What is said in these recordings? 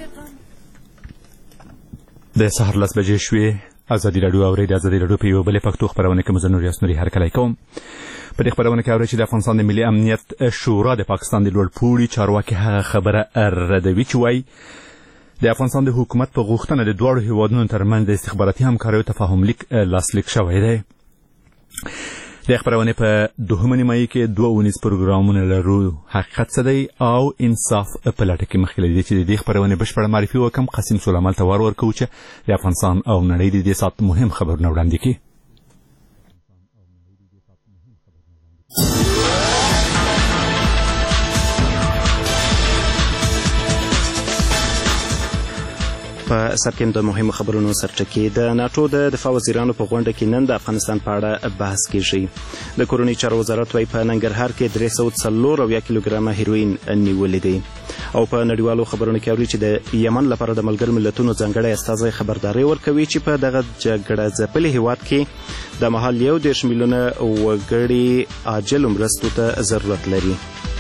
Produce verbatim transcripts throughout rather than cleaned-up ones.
د سهار لس بجې شوې. ازادي راډیو اورئ. د ازادي راډیو په یوه بلې پښتو خپرونه کې مزه نور یاسنوري هرکلی کوم. په دې خپرونه کې اورئ چې د افغانستان د ملي امنیت شورا د پاکستان د لوړپوړي چارواکي هغه خبره ردوي چې وایي د افغانستان د حکومت په غوښتنه د دواړو هیوادونو ترمنځ د استخباراتي همکاریو تفاهم لیک لاسلیک شوی دی. د خپرونې په دوهمه نیمایي کې دوه اونیز پروګرامونه لرو. حقیقت څه دی او انصاف په لټه کې مخکې له دې چې د دې خپرونې بشپړه معرفي وکړم، قاسم سلیمان ته ور ورکوو چې د افغانستان او نړۍ د دې ساعت مهم خبرونه وړاندې کړي. په سر کې د مهمو خبرونو سرچکې. د ناټو د دفاع وزیرانو په غونډه کې نن د افغانستان په اړه بحث کیږي. د کورنۍ چارو وزارت وايي په ننګرهار کې درې سوه څلور اویا کیلوګرامه هیروین نیولې دي. او په نړیوالو خبرونو کې اوري چې د یمن لپاره د ملګرو ملتونو ځانګړی استازی خبرداری ورکوي چې په دغه جګړه ځپلي هیواد کې د مهال یو دېرش میلیونه وګړي عاجلو مرستو ته ضرورت لري.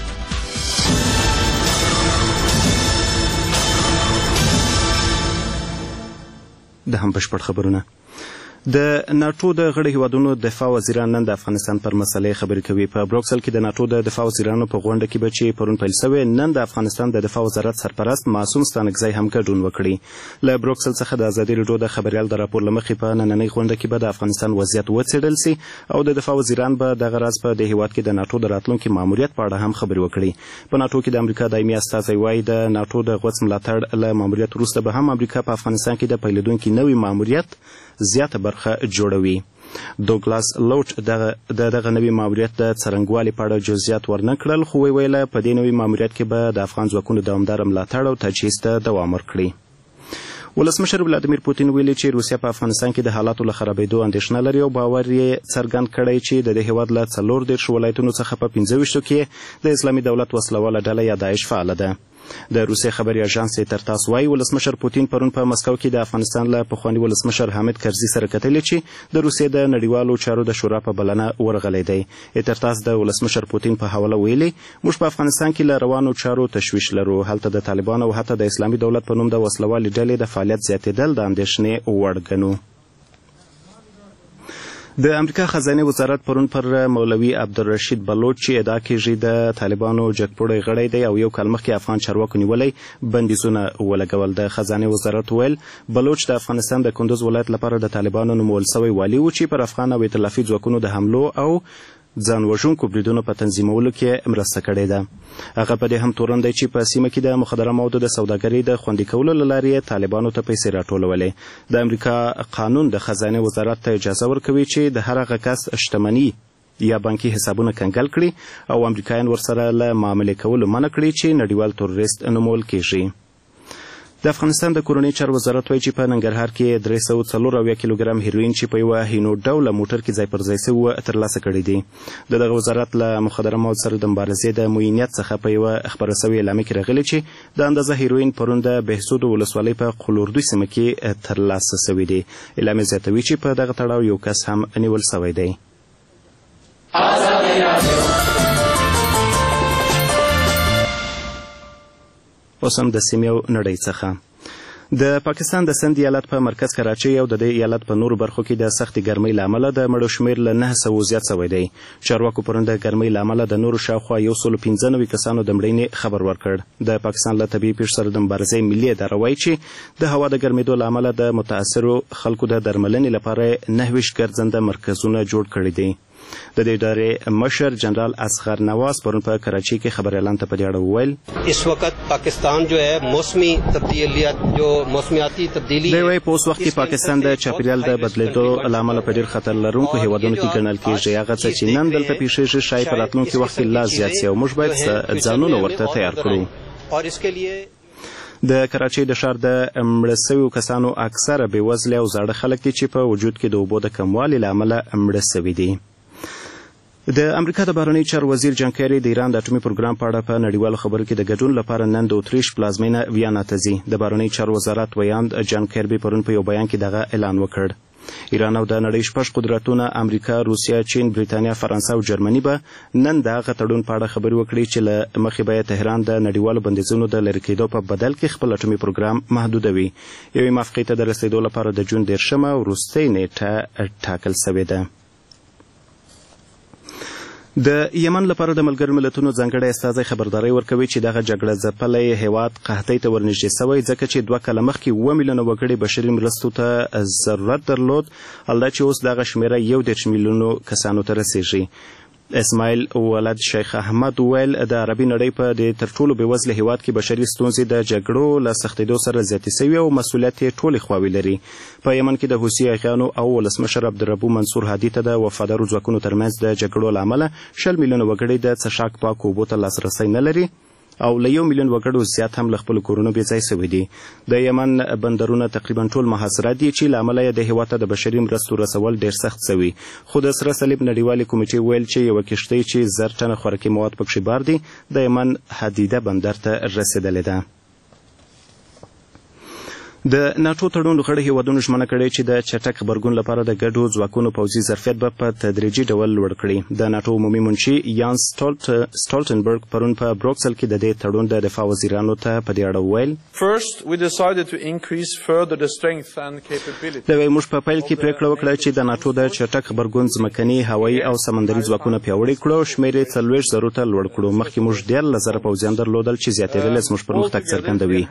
د هم بشپړ خبرونه. د ناټو د غړي هیوادونو دفاع وزیران نن د افغانستان پر مسلې خبرې کوي. په بروکسل کې د ناټو د دفاع وزیرانو په غونډه کې به چې پرون پیل شوې، نن د افغانستان د دفاع وزارت سرپرست معصوم ستانکزی هم ګډون وکړي. له بروکسل څخه د ازادي راډیو د خبریال د راپور له مخې په نننۍ غونډه کې به د افغانستان وضعیت وڅېړل سي او د دفاع وزیران به دغه راز په دې هیواد کې د ناټو د راتلونکي ماموریت په اړه هم خبرې وکړي. په ناټو کې د امریکا دایمي استازی وایي د ناټو د غوڅ ملاتړ له ماموریت وروسته به هم امریکا په افغانستان کې د پیلېدونکي نوي ماموریت زیاته برخه جوړوي. دوګلاس لوټ د دغه نوي ماموریت د څرنګوالي په اړه جزئیات ورنه کړل، خو ویله په دې نوي ماموریت کې به د افغان ځواکونو دوامداره ملاتړ او تجهیز ته دوام ورکړي. ولسمشر ولادیمیر پوتین ویلي چې روسیه په افغانستان کې د حالاتو له خرابېدو اندېښنه لري او باور یې څرګند کړی چې د دې هیواد له څلور دېرش ولایتونو څخه په پنځه ویشتو کې د اسلامي دولت وسلواله ډله یا داعش فعاله ده. د روسیې خبري اژانس ترتاس وایي ولسمشر پوتین پرون په مسکو کې د افغانستان له پخواني ولسمشر حامد کرزي سره کتلې چې د روسیې د نړیوالو چارو د شورا په بلنه ورغلی دی. ترتاس د ولسمشر پوتین په حواله ویلي موږ په افغانستان کې له روانو چارو تشویش لرو. هلته د طالبانو او حتی د اسلامي دولت په نوم د وسلوالې ډلې د فعالیت زیاتېدل د اندېښنې وړ ګڼو. د امریکا خزانه وزارت پرون پر مولوي عبدالرشید بلوچ چې ادعا کیږي د طالبانو جګپوړی غړی دی او یو کال مخکې افغان چارواکو نیولی بندیزونه ولګول. د خزانه وزارت ویل بلوچ د افغانستان د کندوز ولایت لپاره د طالبانو نومول سوی والي و چې پر افغان او ائتلافي ځواکونو د حملو او ځان وژونکو بریدونو په تنظیمولو کې مرسته کړې ده. هغه په دې هم تورن دی چې په سیمه کې د مخدره موادو د سوداګرۍ د خوندي کولو له لارې طالبانو ته پیسې راټولولې. د امریکا قانون د خزانه وزارت ته اجازه ورکوي چې د هر هغه کس شتمني یا بانکي حسابونه کنګل کړي او امریکایان ورسره له معاملې کولو منع کړي چې نړیوال تروریست نومول کیږي. د افغانستان د کورنۍ چارو وزارت وایي چې په ننګرهار کې درې سوه څلور اویا کیلوګرام هیروین چې په یوه هینو ډوله موټر کې ځای پر ځای سوي ترلاسه کړي دي. د دغه وزارت له مخدره مواد سره د مبارزې د معینیت څخه په یوه خپره سوې اعلامیه کې راغلي چې د اندازه هیروین پرون د بهسود ولسوالۍ په قلوردوی سیمه کې ترلاسه سوي دي. اعلامیه زیاتوي چې په دغه تړاو یو کس هم نیول سوی دی. اوس هم د سیمې او نړۍ څخه. د پاکستان د سند ایالت په مرکز کراچۍ او د دې ایالت په نورو برخو کې د سختې ګرمۍ له امله د مړو شمېر له نهه سوو زیات شوی دی. چارواکو پرون د ګرمۍ له امله د نورو شاوخوا یو سلو پنځه نوي کسانو د مړینې خبر ورکړ. د پاکستان له طبیعي پیښو سره د مبارزې ملي اداره وایي چې د هوا د ګرمېدو له امله د متاثرو خلکو د درملنې لپاره نهه ویشت ګرځنده مرکزونه جوړ کړي دي. د دې ادارې مشر جنرال اصغر نواز پرون په کراچۍ کې خبريالان ته په دې اړه وویل اس وخت پاکستان جو ہے موسمی تبدیلیات جو موسمیاتي تبدیلی دی وایي په اوس وخت کې پاکستان د چاپیریال د بدلیدو له امله په ډېر خطر لرونکو هیوادونو کې ګڼل کېږي. هغه څه چې نن دلته پیښیږي شاید په راتلونکي وخت کې لا زیات شي او موږ باید ځانونه ورته تیار کړو. د کراچۍ د ښار د مړه سویو کسانو اکثره بېوزله او زاړه خلک دي چې په وجود کې د اوبو د کموالي له امله مړه سوي دي. د امریکا د بهرنیو چارو وزیر جان کیری د ایران د اټومي پروګرام په اړه په نړیوالو خبرو کې د ګډون لپاره نن د اتریش پلازمینه ویانا ته ځي. د بهرنیو چارو وزارت ویاند جان کیربي پرون په یو بیان کې دغه اعلان وکړ. ایران او د نړۍ شپږ قدرتونه امریکا، روسیه، چین، بریتانیا، فرانسه او جرمني به نن د هغه تړون په اړه خبرې وکړي چې له مخې به تهران د نړیوالو بندیزونو د لرې کېدو په بدل کې خپل اټومي پروګرام محدودوي. یوې موافقې ته د رسېدو لپاره د جون دېرشمه وروستۍ نیټه ټاکل شوې ده. د یمن لپاره د ملګرو ملتونو ځانګړی استازی خبرداری ورکوي چې دغه جګړه ځپلی هیواد قحطۍ ته ورنږدې شوی ځکه چې دوه کاله مخکې اووه میلیونه وګړي بشري مرستو ته ضرورت درلود، الدا چې اوس دغه شمیره یو دېرش میلیونو کسانو ته رسیږي. اسماعیل ولد شیخ احمد ویل د عربي نړۍ په د تر ټولو بېوزله هیواد کې بشري ستونزې د جګړو له سختېدو سره زیاتې سوي او مسؤلیت یې ټولې خواوې لري. په یمن کې د حوثي اغیانو او ولسمشر عبدالربو منصور هادي ته د وفادارو ځواکونو ترمنځ د جګړو له امله شل میلیونه وګړي د څښاک پاکو اوبو ته لاسرسی نه لري او له یو میلیون وګړو زیات هم له خپلو کورونو بېځای سوي دي. د یمن بندرونه تقریبا ټول محاصره دي چې له امله یې د هېواد ته د بشري مرستو رسول ډېر سخت سوي. خو د سره صلیب نړیوالې کمیټې ویل چې یوه کښتۍ چې زر ټنه خوراکي مواد پکښې بار دي د یمن حدیده بندر ته رسېدلې ده. د ناټو تړون غړي هیوادونو ژمنه کړې چې د چټک غبرګون لپاره د ګډو ځواکونو پوځي ظرفیت به په تدریجي ډول لوړ کړي. د ناټو عمومي منشي یانس سټولټنبرګ پرون په بروکسل کې د دې تړون د دفاع وزیرانو ته په دې اړه وویل: د موږ په پیل کې پریکړه وکړه چې د ناټو د چټک غبرګون ځمکني، هوایي او سمندري ځواکونه پیاوړي کړو او شمېر یې څلوېښت زرو ته لوړ کړو. مخکې موږ دیارلس زره پوځیان درلودل چې زیاتېدل زموږ پرمختګ څرګندوي.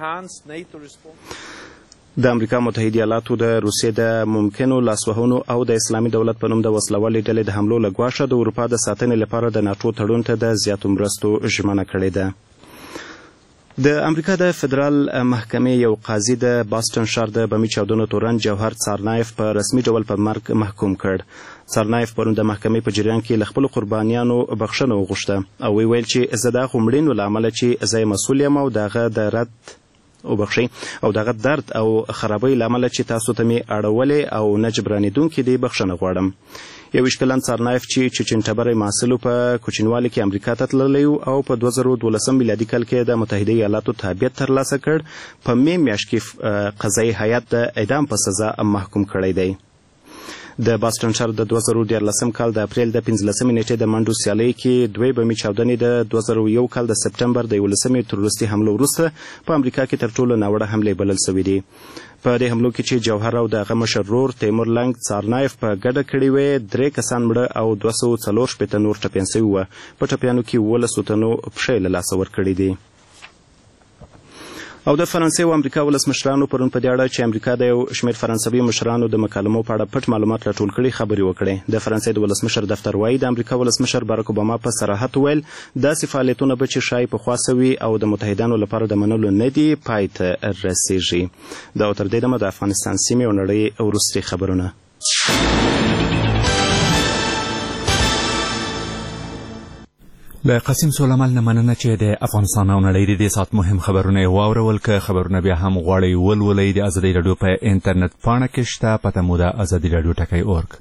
د امریکا متحده ایالاتو د روسیې د ممکنو لاسوهنو او د اسلامي دولت په نوم د وسلوالې ډلې د حملو له ګواښه د اروپا د ساتنې لپاره د ناټو تړون ته د زیاتو مرستو ژمنه کړې ده. د امریکا د فدرال محکمې یو قاضي د باستون ښار د بمي چاودنو تورن جوهر څارنایف په رسمي ډول په مرګ محکوم کړ. څارنایف پرون د محکمې په جریان کې له خپلو قربانیانو بخښنه وغوښته او ویل چې زه د هغو مړینو له امله چې زه یې مسؤل یم او د هغه د رد وبخښئ او دغه درد او خرابۍ له امله چې تاسو ته مې اړولې او نه جبرانېدونکې دی بخښنه غواړم. یوویشت کلن څارنایف چې چچن ټبری محصل په کوچنیوالي کې امریکا ته تللی او په دوه زره دولسم میلادي کال کې د متحده ایالاتو تابعیت ترلاسه کړ، په مې میاشت کې قضایي هیات د اعدام په سزا محکوم کړی دی. د باستون ښار د دوه زره دیارلسم کال د اپریل د پنځلسمې نیټې د منډو سیالۍ کې دوې بمي چاودنې د دوه زره یو کال د سپټمبر د یولسمې تروریستي حملو وروسته په امریکا کې تر ټولو ناوړه حملې بلل سوي دي. په دې حملو کې چې جوهر او د هغه مشر ورور تیمور لنګ څارنایف په ګډه کړې وې، درې کسان مړه او دوه سوه څلور شپېته نور ټپیان سوي وه. په ټپیانو کې اوولسو تنو پښې له لاسه ورکړي دي. او د فرانسې او امریکا ولسمشرانو پرون په دې اړه چې امریکا د یو شمېر فرانسوي مشرانو د مکالمو په اړه پټ معلومات راټول کړي خبرې وکړې. د فرانسې د ولسمشر دفتر وایي د امریکا ولسمشر باراک اوباما په صراحت وویل داسې فعالیتونه به چې ښایي پخوا سوي او د متحدانو لپاره د منلو نه دي پای ته رسیږي. دا تر دې دمه د افغانستان سیمې او نړۍ وروستي خبرونه. له قاسم سولمل نه مننه چې د افغانستان او نړۍ د دې ساعت مهم خبرونه یې واورول. که خبرونه بیا هم غواړئ ولولئ د ازادۍ راډیو په انټرنیټ پاڼه کې شته، پته مو ده ازادي راډیو ټکی اورګ.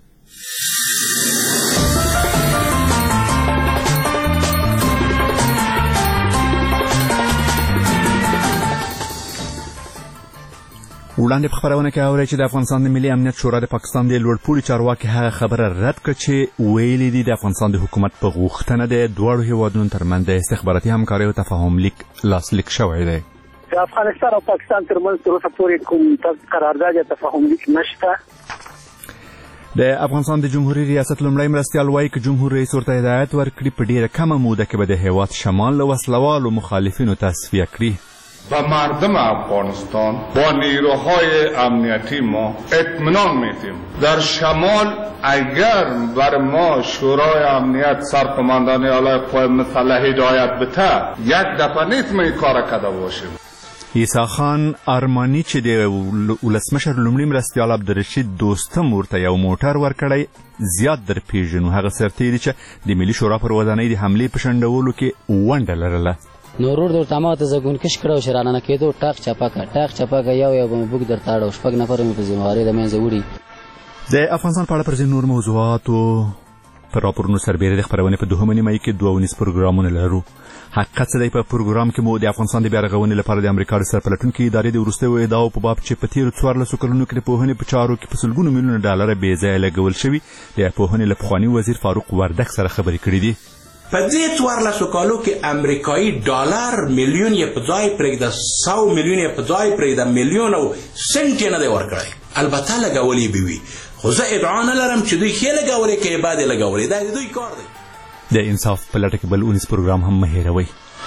وړاندې په خبرونه کې اورئ چې د افغانستان د ملي امنیت شورا د پاکستان د لوړپوړي چارواکي هغه خبره رد کړه چې ویلي دي د افغانستان د حکومت په غوښتنه د دواړو هیوادونو ترمنځ د استخباراتي همکارۍ او تفاهم لیک لاسلیک شوی دی. د افغانستان او پاکستان ترمنځ تر اوسه پورې کوم قرارداد یا تفاهم لیک نشته. د افغانستان د جمهوریت ریاست لومړی مرستیال وایي که جمهور رئیس ورته هدایت ورکړي په ډیره کمه موده کې به د هیواد شمال له وسلوالو مخالفینو تصفیه کړي. و مردم افغانستان با نیروهای امنیتی ما اطمینان میدیم در شمال اگر بر ما شورای امنیت سرقماندانی علیه قوای مسلح هدایت بده یک دفعه نیت می کار کرده باشیم. عیسی خان ارمانی چې د ولسمشر لومړي مرستیال عبدالرشید دوستم ورته یو موټر ورکړی زیات در پیژنو. هغه سرتیری چې د ملي شورا پر ودانۍ د حملې په شنډولو کې ونډه لرله. نورور در تمام تزگون کش کرد و شرانه نکیدو ټاق چپاکه ټاق چپاکه یو یو به بوک در تاړه او شپږ نفر مې په ذمہواري د منځه وړي. د افغانستان په اړه پر ځینو نور موضوعاتو پر راپورونو سربیره د خپرونې په دوهمه نیمایي کې دوه ونیز پروګرامونه لرو. حقیقت څه دی؟ په پروګرام کې مو د افغانستان د بیا رغونې لپاره د امریکا د سرپلټونکي ادارې د وروستیو ادعاو په باب چې په تېرو څوارلسو کلونو کې د پوهنې په چارو کې په سلګونو میلیونه ډالره بې ځایه لګول شوي د پوهنې له پخواني وزیر فاروق وردک سره خبرې کړې دي. په دې څوارلسو کالو کې امریکایي ډالر میلیون یې په ځای پرېږده، سو میلیون یې په ځای پرېږده، میلیون او سنټ یې نه دی ورکړی. البته لګولې به وي، خو زه ادعا نه لرم چې دوی ښې لګولې که یې بدې لګولې، دا د دوی کار دی. د انصاف په لټه کې بل اونیز پروګرام هم مه هېروئ.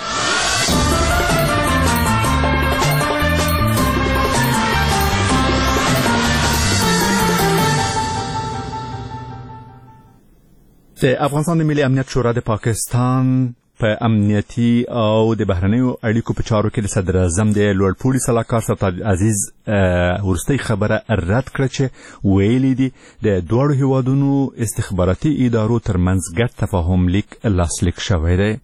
د افغانستان د ملي امنیت شورا د پاکستان په امنیتي او د بهرنیو اړیکو په چارو کې د صدر اعظم د لوړپوړي سلاکار سرتاج عزیز وروستۍ خبره رد کړه چې ویلي دي د دواړو هیوادونو استخباراتي ادارو ترمنځ ګډ تفاهم لیک لاسلیک شوی دی.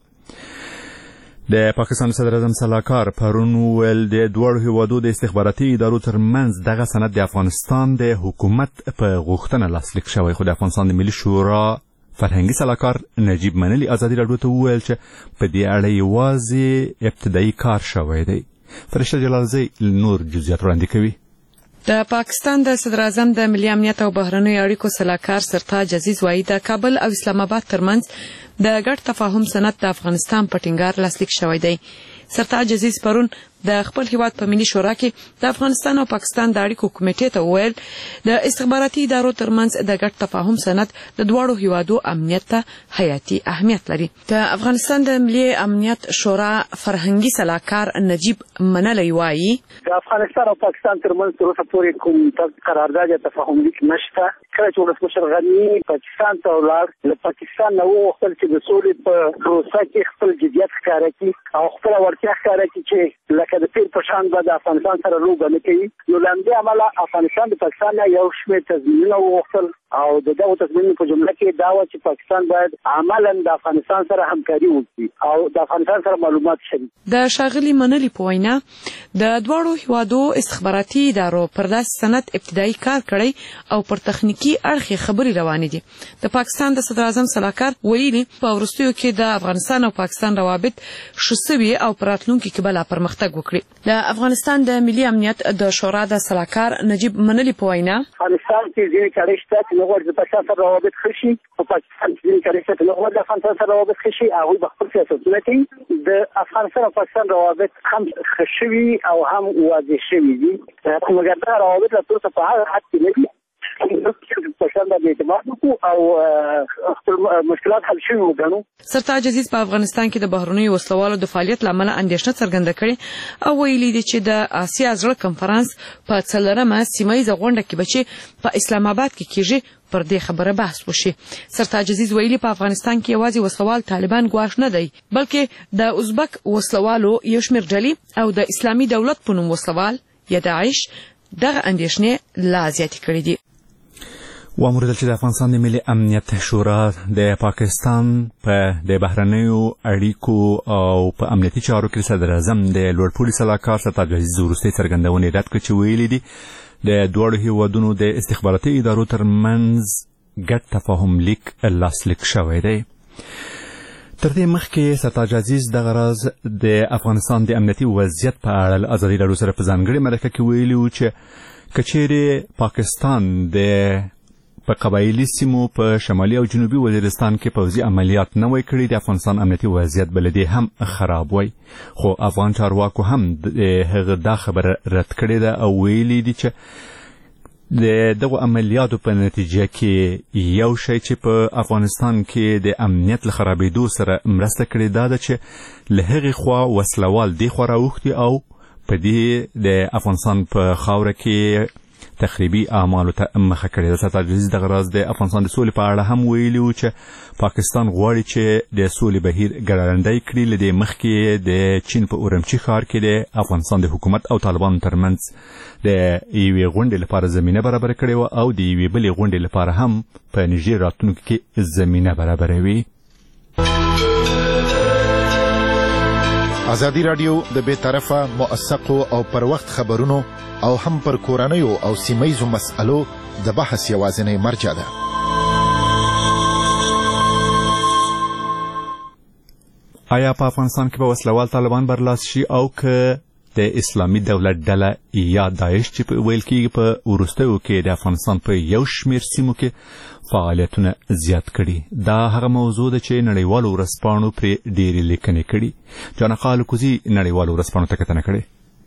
د پاکستان صدر اعظم سلاکار پرون ویل د دواړو هیوادو د استخباراتي ادارو ترمنځ دغه سند د افغانستان د حکومت په غوښتنه لاسلیک شوی، خو د افغانستان د ملي شورا فرهنګي سلاکار نجیب منلي ازادي راډیو ته وویل چې په دې اړه یوازې ابتدایي کار شوی دی. فرشته جلالزی نور جزئیات وړاندې کوي. د پاکستان د صدر اعظم د ملي امنیت او بهرنیو اړیکو سلاکار سرتاج عزیز وایي د کابل او اسلام آباد ترمنځ د ګډ تفاهم سند د افغانستان په ټینګار لاسلیک شوی دی. سرتاج عزیز پرون د خپل هیواد په ملي شورا کې د افغانستان او پاکستان د اړیکو کمیټې ته وویل د استخباراتي ادارو ترمنځ د ګډ تفاهم سند د دواړو هیوادو امنیت ته حیاتي اهمیت لري. د افغانستان د ملي امنیت شورا فرهنګي سلاکار نجیب منلی وایي د افغانستان او پاکستان ترمنځ تر اوسه پورې کوم قرارداد یا تفاهم لیک نشته. کله چې ولسمشر غني پاکستان ته ولاړ، له پاکستان نه وغوښتل چې د سولې په پروسه کې خپل جدیت ښکاره کړي او خپله وړتیا ښکاره کړي چې لکه د پیر په شان به د افغانستان سره لوبه نه کوي. نو له همدې امله افغانستان د پاکستان نه یو شمېر تضمینونه وغوښتل او د دغو تضمینونو په جمله کې دا وه چې پاکستان باید عملا د افغانستان سره همکاري وکړي او د افغانستان سره معلومات شریک. د ښاغلي منلي په وینا د دواړو هیوادو استخباراتي ادارو پر داسې سند ابتدایي کار کړی او پر تخنیکي اړخ خبرې روانې دي. د پاکستان د صدر اعظم سلاکار ویلي په وروستیو کې د افغانستان او پاکستان روابط ښه سوي او په راتلونکي کې به لا پرمختګ وکړي. د افغانستان د ملي امنیت د شورا د سلاکار نجیب منلي په وینا افغانستان کې ځینې کاري شته چې نه غواړي د پاکستان سره روابط ښه شي، په پاکستان کې ځینې کاري شته چې نه غواړي د افغانستان سره روابط ښه شي، هغوی به خپل سیاستونه کوي. د افغانستان او پاکستان روابط هم ښه شوي او هم واضح شوي دي، مګر دا روابط لا تر اوسه په هغه حد کې نه دي سرتاج عزیز په افغانستان کې د بهرنیو وسلوالو د فعالیت لامل اندېښنه څرګنده کړې او ویلي دي چې د آسیا زړه کنفرانس په څلورمه سیمه ییزه غونډه کې به چې په اسلام آباد کې کېږي پر دې خبره بحث وشي. سرتاج عزیز ویلي په افغانستان کې یوازې وسلوال طالبان ګواښ نه دی، بلکې د ازبک وسلوالو یو شمېر ډلې او د اسلامي دولت په نوم وسلوال یا داعش دغه اندېښنې لا زیاتې کړې دي. واوریدل چې د افغانستان د ملي امنیت شورا د پاکستان په د بهرنیو اړیکو او په امنیتي چارو کې صدر اعظم د لوړپوړي سلاکار سرتاج عزیز وروستۍ څرګندونې رد کړې چې ویلي دي د دواړو هیوادونو د استخباراتي ادارو ترمنځ ګډ تفاهم لیک لاسلیک شوی دی. تر دې مخکې سرتاج عزیز دغه راز د افغانستان د امنیتي وضعیت په اړه له ازادي راډیو سره په ځانګړې مرکه کې ویلي و چې که چیرې پاکستان د په قبایلي سیمو په شمالي او جنوبي وزیرستان کې پوځي عملیات نه وای کړي د افغانستان امنیتي وضعیت بل دې هم خراب وای، خو افغان چارواکو هم هغه دا خبره رد کړې ده او ویلي دي چې د دغه عملیاتو په نتیجه کې یو شی چې په افغانستان کې د امنیت له خرابېدو سره مرسته کړې ده ده چې له هغې خوا وسلوال دې خوا راوښتي او په دې د افغانستان په خاوره کې تخریبي اعمالو ته مخه کړې ده. سرتاج عزیز دغه راز د افغانستان د سولې په اړه هم ویلي و چې پاکستان غواړي چې د سولې بهیر ګړندی کړي. له دې مخکې د چین په اورمچي ښار کې د افغانستان د حکومت او طالبانو ترمنځ د یوې غونډې لپاره زمینه برابره کړې وه او د یوې بلې غونډې لپاره هم په نږدې راتلونکي کې زمینه برابروي. ازادي راډیو د بې طرفه موثقو او پر وخت خبرونو او هم پر کورنیو او سیمه‌ییزو مسألو د بحث یوازینی مرجع ده. آیا په افغانستان کې به وسلوال طالبان برلاس شي او که د اسلامي دولت ډله یا داعش چې په ویل کېږي په وروستیو کې د افغانستان په یو شمېر سیمو کې فعالیتونه زیات کړي؟ دا هغه موضوع ده چې نړیوالو ورځپاڼو پرې ډېرې لیکنې کړي. جانقا الکوزي نړیوالو ورځپاڼو ته کتنه کړې.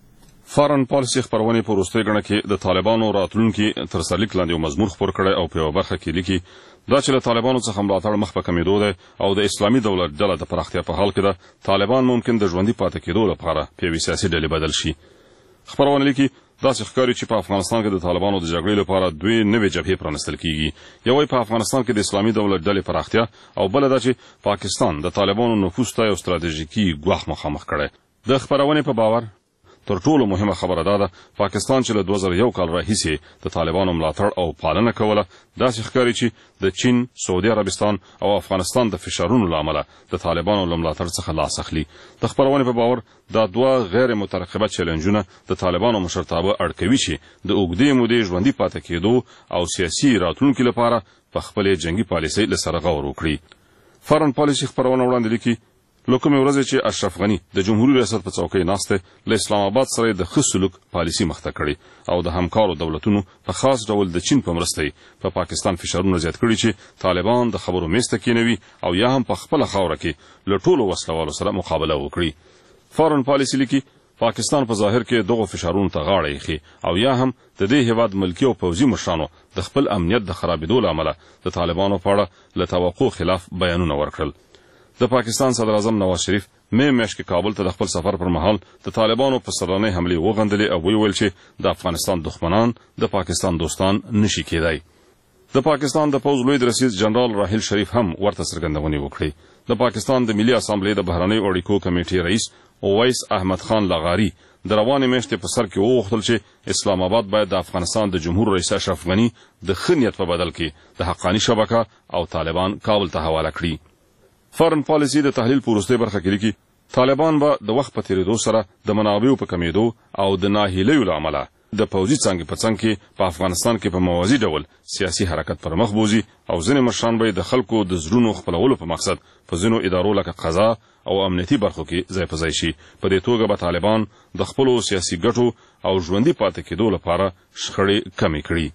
فارن پالیسي خپرونې په وروستۍ ګڼه کې د طالبانو راتلونکي تر سرلیک لاندې یو مضمون خپور کړی او په یوه برخه کې لیکي دا چې له طالبانو څخه ملاتړ مخ په کمېدو دی او د اسلامي دولت ډله د پراختیا په حال کې ده. طالبان ممکن د ژوندي پاتې کېدو لپاره په یوې سیاسي ډلې بدل شي. خپرونه لیکي داسې ښکاري چې په افغانستان کې د طالبانو د جګړې لپاره دوې نوې جبهې پرانیستل کېږي. یوه په افغانستان کې د اسلامي دولت ډلې پراختیا او بله دا چې پاکستان د طالبانو نفوذ ته یو ستراتیژیکي ګواښ مخامخ کړی. د خپرونې په باور تر ټولو مهمه خبره دا ده پاکستان چې له دوه زره یو کال راهیسې د طالبانو ملاتړ او پالنه کوله داسې ښکاري چې د چین، سعودي عربستان او افغانستان د فشارونو له امله د طالبانو له ملاتړ څخه لاس اخلي. د خپرونې په باور دا دوه غیر مترقبه چیلنجونه د طالبانو مشرتابه اړ کوي چې د اوږدې مودې ژوندي پاتې کېدو او سیاسي راتلونکي لپاره په خپلې جنګي پالیسۍ له سره غور وکړي. فارن پالیسي خپرونه وړاندې لیکي له کومې ورځې چې اشرف غني د جمهوري ریاست په څوکۍ ناست دی له اسلام آباد سره د ښه سلوک پالیسي مخته کړې او د همکارو دولتونو په خاص ډول د چین په مرسته په پا پاکستان فشارونه زیات کړي چې طالبان د خبرو میز ته کېنوي او یا هم په خپله خاوره کې له ټولو وسلوالو سره مقابله وکړي. فارن پالیسي لیکي پاکستان په ظاهر کې دغو فشارونو ته غاړه ایښي او یا هم د دې هیواد ملکي او پوځي مشرانو د خپل امنیت د خرابېدو له امله د طالبانو په اړه له توقع خلاف بیانونه ورکړل. د پاکستان صدر اعظم نواز شریف مې میاشت کې کابل ته د خپل سفر پر مهال د طالبانو په سرانۍ حملې وغندلې او ویل چې د افغانستان دښمنان د پاکستان دوستان نشي کېدای. د پاکستان د پوځ لوی رئیس جنرال راحیل شریف هم ورته څرګندونې وکړې. د پاکستان د ملي اسامبلې د بهرنیو اړیکو کمیټې رئیس اویس احمد خان لغاري د روانې میاشتې په سر کې وغوښتل چې اسلام آباد باید د افغانستان د جمهور رئیس اشرف غني د ښه نیت په بدل کې د حقاني شبکه او طالبان کابل ته حواله کړي. فارن پالیسي د تحلیل په وروستۍ برخه کې لیکي طالبان به د وخت په تېرېدو سره د منابعو په کمېدو او د ناهیلیو له امله د پوځي څانګې په څنګ کې په افغانستان کې په موازي ډول سیاسي حرکت پر مخ بوځي او ځینې مشران به د خلکو د زړونو خپلولو په مقصد په ځینو ادارو لکه قضا او امنیتي برخو کې ځای په ځای شي. په دې توګه به طالبان د خپلو سیاسي ګټو او ژوندي پاتې کېدو لپاره شخړې کمې کړي.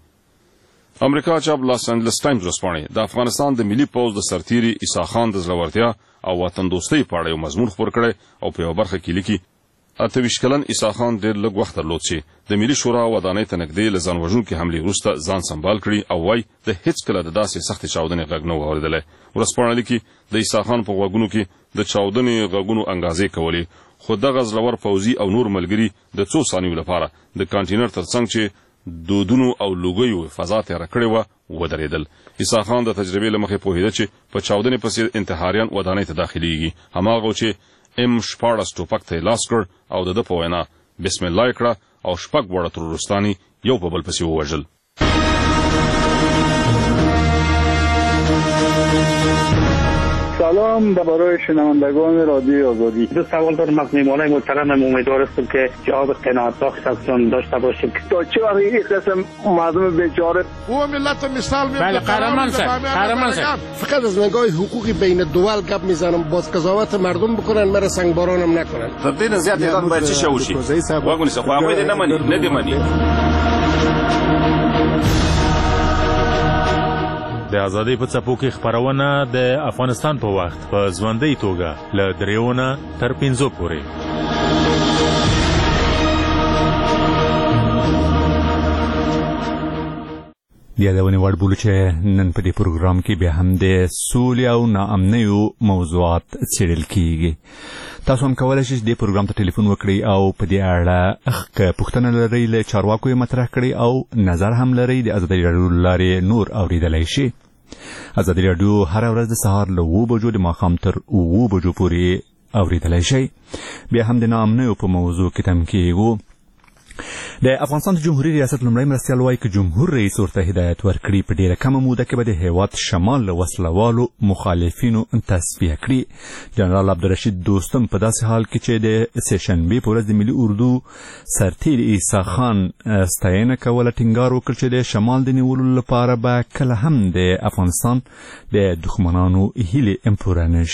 امریکا چاپ لاس انجلس ټایمز ورځپاڼې د افغانستان د ملي پوځ د سرتیري عیسی خان د زړورتیا او وطن دوستۍ په اړه یو مضمون خپور کړی او په یوه برخه کې لیکي اته ویشت کلن عیسی خان ډېر لږ وخت درلود چې د ملي شورا ودانۍ ته نږدې له ځان وژونکې حملې وروسته ځان سنبال کړي او وایي د هېڅکله د داسې سختې چاودنې غږ نه و اورېدلی. ورځپاڼه لیکي د عیسی خان په غوږونو کې د چاودنې غږونو انګازې کولې خو دغه زړور پوځي او نور ملګري د څو ثانیو لپاره د کانټینر تر څنګ چې دودونو او لوګیو فضا تیاره کړې وه ودرېدل. عیسی خان د تجربې له مخې پوهېده چې په چاودنې پسې انتحاریان ودانۍ ته داخلېږي. هماغه چې ام شپاړس ټوپک ته یې لاس کړ او د ده په وینا بسم الله یې کړه او شپږ واړه ترورستان یو په بل پسې ووژل. سلام برای شنوندگان رادیو آزادی. دو سوال دارم از میهمانای محترمم، امیدوار هستم که جواب قناعت بخش ازتون داشته باشیم. تا چه وقت این قسم مردم بیچاره او ملت مثال میزنه؟ بله قهرمان صاحب، قهرمان صاحب. فقط از نگاه حقوقی بین دول گپ میزنم، باز قضاوت مردم بکنن، مرا سنگبارانم نکنن. تر دې نه زیات ایران باید څه وشي؟ واګونی څه خو هغوی دې نه مني، نه دې مني. د ازادۍ په څپو کې خپرونه د افغانستان په وخت په ژوندۍ توګه له دریو نه تر پنځو پورې. د یادونې وړ بولو چې نن په دې پروګرام کې بیا هم د سولې او ناامنیو موضوعات څېړل کیږي. تاسو هم کولی شئ چې دې پروګرام ته ټلیفون وکړئ او په دې اړه که پوښتنه لرئ له چارواکو یې مطرح کړئ او نظر هم لرئ د ازادۍ راډیو له لارې نور اورېدلی شئ. ازادۍ راډیو هره ورځ د سهار له اوو بجو د ماښام تر اوو بجو پورې اورېدلی شئ. بیا هم د ناامنیو په موضوع کې تم کېږو. د افغانستان د جمهوري ریاست لومړی مرستیال وایي که جمهور رئیس ورته هدایت ورکړي په ډېره کمه موده کې به د هېواد شمال له وسلوالو مخالفینو تصفیه کړي. جنرال عبدالرشید دوستم په داسې حال کې چې د سهشنبې په ورځ د ملي اردو سرتیر عیسی خان ستاینه کوله ټینګار وکړ چې د شمال د نیولو لپاره به کله هم د افغانستان د دښمنانو هیلې پوره نه شي.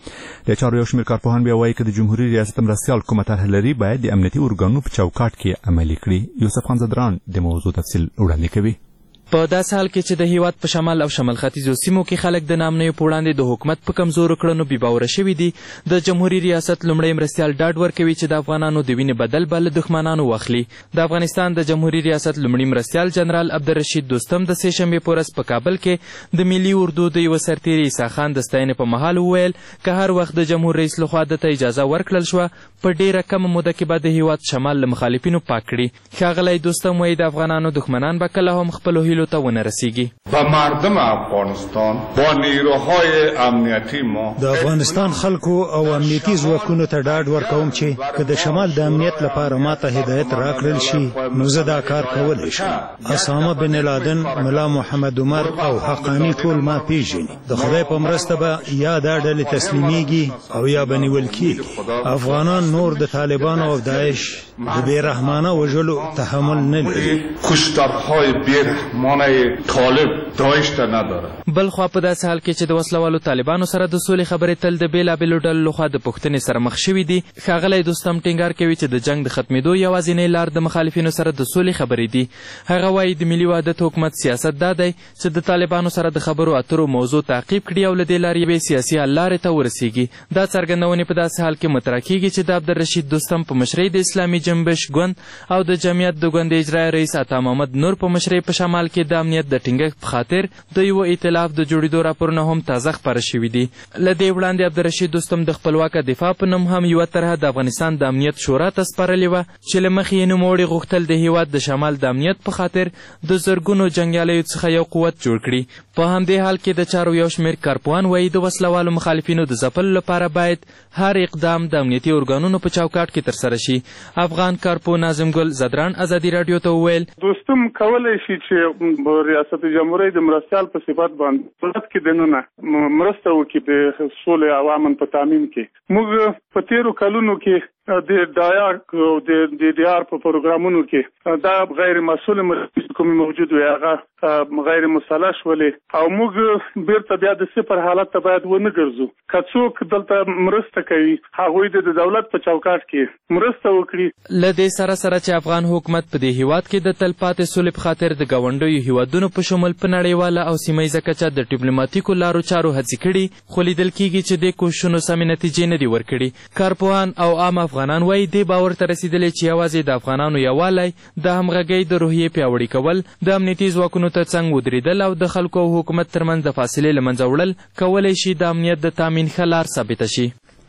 د چارو یو شمېر کارپوهان بیا وایي که د جمهوري ریاست مرستیال کومه طرحه لري باید د امنیتي ارګانونو په چوکاټ کې عملي کړي. یوسف خان زدران د موضوع تفصیل وړاندې کوي. په داسې حال کې چې د هیواد په شمال او شمال ختیځو سیمو کې خلک د نامنیو په وړاندې د حکومت په کمزورو کړنو بې باوره شوي دي، د جمهوري ریاست لومړی مرستیال ډاډ ورکوي چې د افغانانو د وینې بدل به له دښمنانو واخلي. د افغانستان د جمهوري ریاست لومړي مرستیال جنرال عبدالرشید دوستم د سې شنبې په ورځ په کابل کې د ملي اردو د یوه سرتیري عیسی خان د ستاینې په مهال وویل که هر وخت د جمهور رئیس لخوا دته اجازه ورکړل شوه په ډېره کمه موده کې به د هیواد شمال له مخالفینو پاک کړي. ښاغلی دوستم وایي د افغانانو دښمنان به کله هم خپلو هیلو ته ونه رسیږي. و مردم افغانستان با نیروهای امنیتی ما د افغانستان خلکو او امنیتي ځواکونو ته ډاډ ورکوم چې که د شمال د امنیت لپاره ماته هدایت راکړل شي نو زه دا کار کولی شم. اسامه بن لادن، ملا محمد عمر او حقانی ټول ما پیژني. د خدای په مرسته به یا دا ډلې تسلیمیږي او یا به نیول کیږي. افغانان نور د طالبانو او داعش د بېرحمانه وژلو تحمل نه لري. کشتارهای بیرحمانه طالب داعش ته نداره. بل خوا په داسې حال کې چې د وسلوالو طالبانو سره د سولې خبرې تل د بېلابېلو ډلو لخوا د پوښتنې سره مخ شوي دي. ښاغلی دوستم ټینګار کوي چې د جنګ د ختمېدو یوازینۍ لار د مخالفینو سره د سولې خبرې دي. هغه وایي د ملي وحدت حکومت سیاست دا دی چې د طالبانو سره د خبرو اترو موضوع تعقیب کړي او له دې لارې یوې سیاسي حل لارې ته ورسیږي. دا څرګندونې په داسې حال کې مطرح کیږي چې د عبدالرشید دوستم په مشرۍ د اسلامي جنبش ګوند او د جمعیت د ګوند اجرایي رئیس عطا محمد نور په مشرۍ په شمال کې د امنیت د ټینګښت په خاطر د یوه ائتلاف د جوړېدو راپورونه هم تازه خپاره شوي دي. له دې وړاندې عبدالرشید دوستم د خپلواکه دفاع په نوم هم یوه طرحه د افغانستان د امنیت شورا ته سپارلې وه چې له مخې یې نوموړي غوښتل د هیواد د شمال د امنیت په خاطر د زرګونو جنګیالیو څخه یو قوت جوړ کړي. په همدې حال کې د چارو یو شمېر کارپوهان وایي د وسلوالو مخالفینو د ځپلو لپاره باید هر اقدام د امنیتي ارګانونو په چوکاټ کې ترسره شي. افغان کارپو ناظم ګل زدران ازادي راډیو ته وویل دوستم کولی شي چې ریاست جمهوریت د مرستیال په صفت باندې دولت کې دننه مرسته وکړي د سولې او امن په تامین کې. موږ په تیرو کلونو کې د ډایاک او د ډي ډي آر په پروګرامونو کې دا غیر مسؤل مرستې کومې موجود وي هغه غیر مسلح شولې او موږ بیرته بیا د صفر حالت ته باید ونه ګرځو. که څوک دلته مرسته کوي هغوی د دولت په چوکاټ کې مرسته وکړي. له دې سره سره چې افغان حکومت په دې هیواد کې د تلپاتې سولې په خاطر د ګاونډیو هیوادونو په شمول په نړیواله او سیمه کچه د ډیپلوماتیکو لارو چارو هڅې کړي خو لیدل کیږي چې د کوښښونو سمې نتیجې نه دي ورکړي. کارپوهان او عام افغانان وایي دې باور ته رسېدلي چې یوازې د افغانانو یووالی د همغږۍ د روحیې پیاوړي کول د امنیتي ځواکونو تر څنګ ودرېدل او د خلکو او حکومت ترمنځ د فاصلې له منځه وړل کولی شي د امنیت د تامین ښه لار ثابته شي.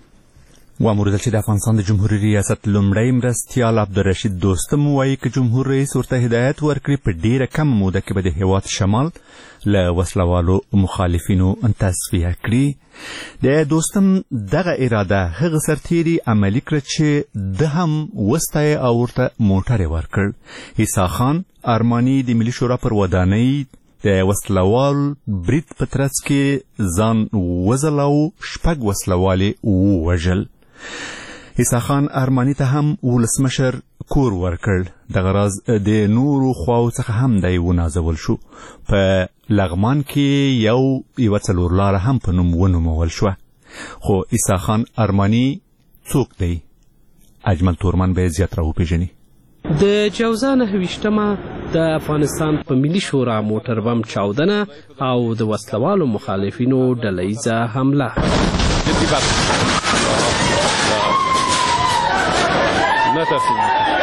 واموردل چې د افغانستان د جمهوري ریاست لومړی مرستیال عبدالرشید دوستم وایي که جمهور رئیس ورته هدایت ورکړي په ډېره کمه موده کې به د هیواد شمال له وسلوالو مخالفینو تصفیه کړي. د دوستم دغه اراده هغه سرتیري عملي کړه چې ده هم وستایه او ورته موټر یې ورکړ. عیسی خان ارماني د ملي شورا پر ودانۍ د وسلوال برید په ترڅ کې ځان وځلاو، شپږ وسلوال یې ووژل. عیسی خان ارماني ته هم ولسمشر کور ورکړ. دغه راز د نورو خواو څخه هم دی ونازول شو. په لغمان کې یو یوه څلور لاره هم په نوم ونومول شوه. خو عیسی خان ارماني څوک دی؟ اجمل تورمن به یې زیات راوپېژني. د جوزا نهه ویشتمه د افغانستان په ملي شورا موټر بم چاودنه او د وسلوالو مخالفینو ډله حمله. نترسین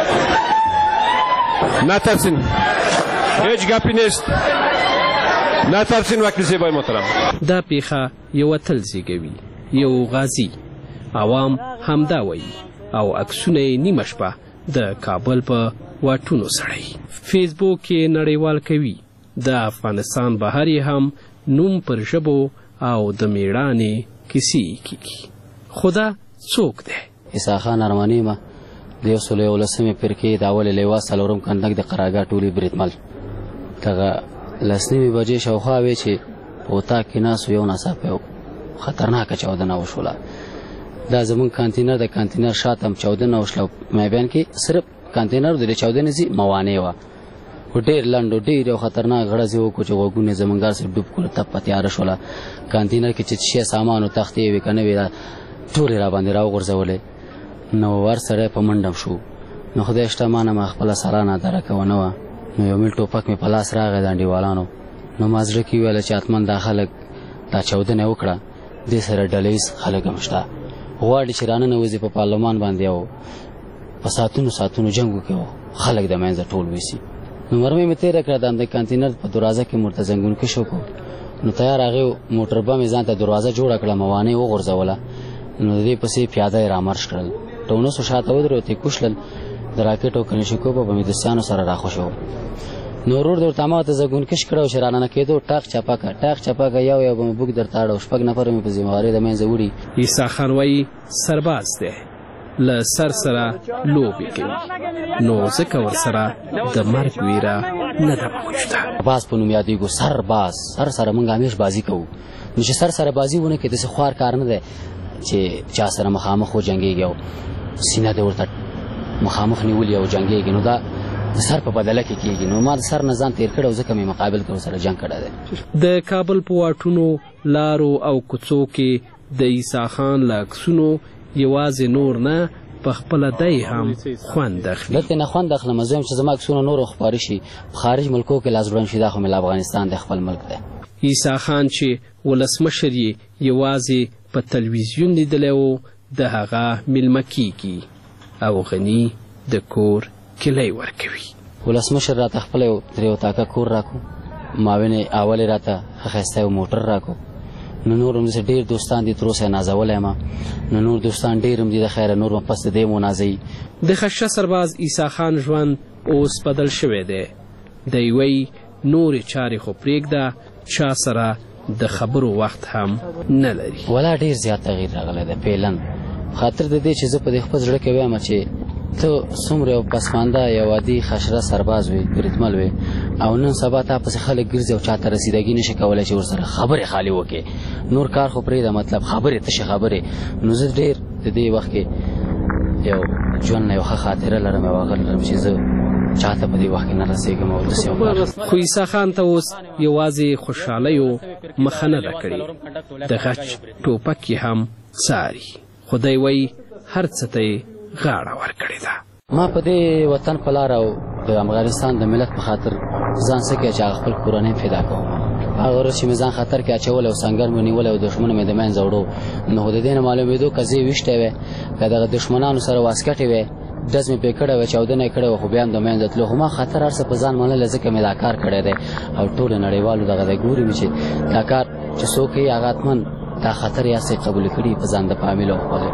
نترسین هیچ گپی نیست. نترسین وکیل صاحب محترم. دا پیښه یو اتل زیږوي، یو غازی. عوام همدا وایي او عکسونه یې نیمه شپه د کابل په واټونو سړی فیسبوک کې نړیوال کوي. د افغانستان بهر یې هم نوم پر ژبو او د میړانې کیسې کیږي. خو دا څوک دی؟ عیسی خان ارماني ما د یو سل یولسمې فرقې د اولې لیوا څلورم کنډک د قرارداد ټولي بریدمل دغه لس نیمې بجې شاوخوا وې چې په اتاق کې ناست یو ناڅاپه یو خطرناکه چاودنه وشوله. دا زموږ کانتینر د کانتینر شاته هم چاودنه وشوله. مابین کې صرف کانتینر د چاودنې ځای موانع وه. خو ډېر لنډ او ډېر یو خطرناک غړز یې وکړو چې غوږونه یې زمونږ هسې ډوب کړو، تپ په تیاره شوله. کانتینر کې چې شی سامان او تختې وې که نه وې ټولې را باندې را وغورځولې. نو ور سړی په منډم شو. نو خدای شته ما نه ما خپله سالانه درکه ونه وه. نو یو میل ټوپک مې په لاس راغی د انډیوالانو. نو ما زړه کې وویله چې حتما دا خلک دا چاودنه یې وکړه، دې سره ډله ییز خلک هم شته، غواړي چې راننوځي په پارلمان باندې او په ساعتونو ساعتونو جنګ وکړي، خلک د منځه ټول ویسي. نو مرمۍ مې تېره کړه د کانتینر په دروازه کې ورته زنګون کش وکړو. نو تیار هغې موټر بم یې ځان ته دروازه جوړه کړه، موانۍ وغورځوله. نو د دې پسې پیاده یې رامرش کړل، ټونسو شاته ودرېدو ته یې کوشلل، د راکټ او کلشینکوف په میدسیانو سره راخوش وو. نو ورور د ورته ما ته زنګون کش کړه او چې راننه کېدو ټاق چپه کړه ټاق چپه کړه، یو یو به مې بوک درته اړه او شپږ نفر مې په ذمهوارۍ د منځه وړي. عیسی خان وایي سرباز دی، له سر سره لوبې کوي، نو ځکه ورسره د مرګ ویره نه ده موجوده. باز په نوم یادېږو، سرباز، سر سره موږ همیش بازي کوو. نو چې سر سره بازي ونه کړي داسې خوار کار نه دی چې چا سره مخامخ وجنګېږي او سینه دې ورته مخامخ نیولي او جنګېږي، نو دا د سر په بدله کې کېږي. نو ما د سر نه ځان تېر کړی او ځکه مې مقابل کړو سره جنګ کړی دی. د کابل په واټونو، لارو او کوڅو کې د عیسی خان له عکسونو یوازې نور نه په خپله دی هم خوند اخلي. دلته نه خوند اخلم، زه یم چې زما عکسونه نور خپاره شي په خارج ملکو کې لاس ګړن شي، دا خو مې افغانستان د خپل ملک دی. عیسی خان چې ولسمشر یې یوازې په تلویزیون لیدلی و، د هغه میلمه کېږي او غني د کور کلی ورکوي. ولسمشر راته خپله یو ترې یو تاکه کور راکو، معاون یې اول یې راته ښه ښایسته یو موټر راکو. نو نور هم داسې ډېر دوستان دي، تر اوسه یې نازولی یم. نو نور دوستان ډېر هم دي، د خیره نور هم پس د دې مو نازوي. د ښشه سرباز عیسی خان ژوند اوس بدل شوی دی. دی وایي نورې چارې خو پرېږده، چا سره د خبرو وخت هم نه لري. ولا ډېر زیات تغییر راغلی دی پیلن، خاطر د دې چې زه په دې خپل زړه کې وایم چې ته څومره یو پسمانده یو عادي خشره سرباز وې، بریدمل وې، او نن سبا تا پسې خلک ګرځي او چاته رسیدګي نشي کولی چې ورسره خبرې خالي وکړي. نور کار خو پرېږده، مطلب خبرې تشې خبرې. نو زه ډېر د دې وخت کې یو ژوند نه یو ښه خاطره لرم، یو هغه لرم چې زه چاته په دې وخت کې نه رسېږم او داسې یو. خو عیسی خان ته اوس یوازې خوشحالیو مخه نه ده کړې، د غچ ټوپک یې هم څاري. خدای وایي هر څه ته یې غاړه ورکړې ده. ما په دې وطن په لاره او د افغانستان د ملت په خاطر ځان څه کوي چې هغه خپل کورنۍ فدا کوم. هغه ورځ چې مې ځان خطر کې اچولی او سنګر مې نیولی او دښمن مې د منځه وړو، نو خو د دې نه معلومېدو که زه یې ویشتی وی، که دغه دښمنانو سره واسکټې وی، ډز مې پرې کړی وی، چاودنه یې کړې وه، خو بیا هم د منځه تلو. خو ما خطر هر څه په ځان منلی، ځکه مې دا کار کړی دی او ټولو نړیوالو دغه دی ګوري مې چې دا کار چې څوک کوي هغه حتمن دا خطر یې هسې قبول کړي په ځان د پامل او خپل.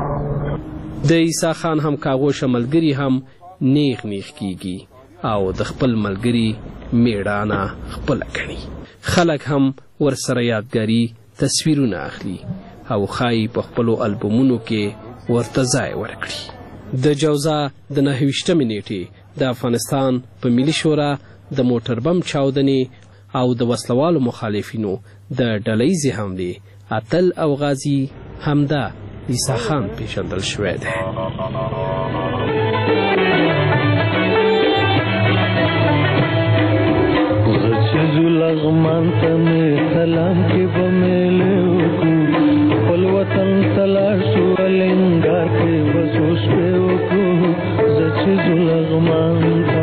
د عیسی خان هم کاغوشه ملګري هم نیغ نیغ کیږي او د خپل ملګري میړانه خپله ګڼي. خلک هم ورسره یادګاري تصویرونه اخلي او ښایي په خپلو البومونو کې ورته ځای ورکړي. د جوزا د نهه ویشتمې نیټې د افغانستان په ملي شورا د موټر بم چاودنې او د وسلوالو مخالفینو د ډلهیزې حملې اتل او غازي همدا عیسی خان پیژندل شوی دی. لغمان ته مې سلام کې به میلې وکړو، خپل وطن ته لاړ شو الینګار کې به څو شپې وکړو. زه چې ځو لغمان ته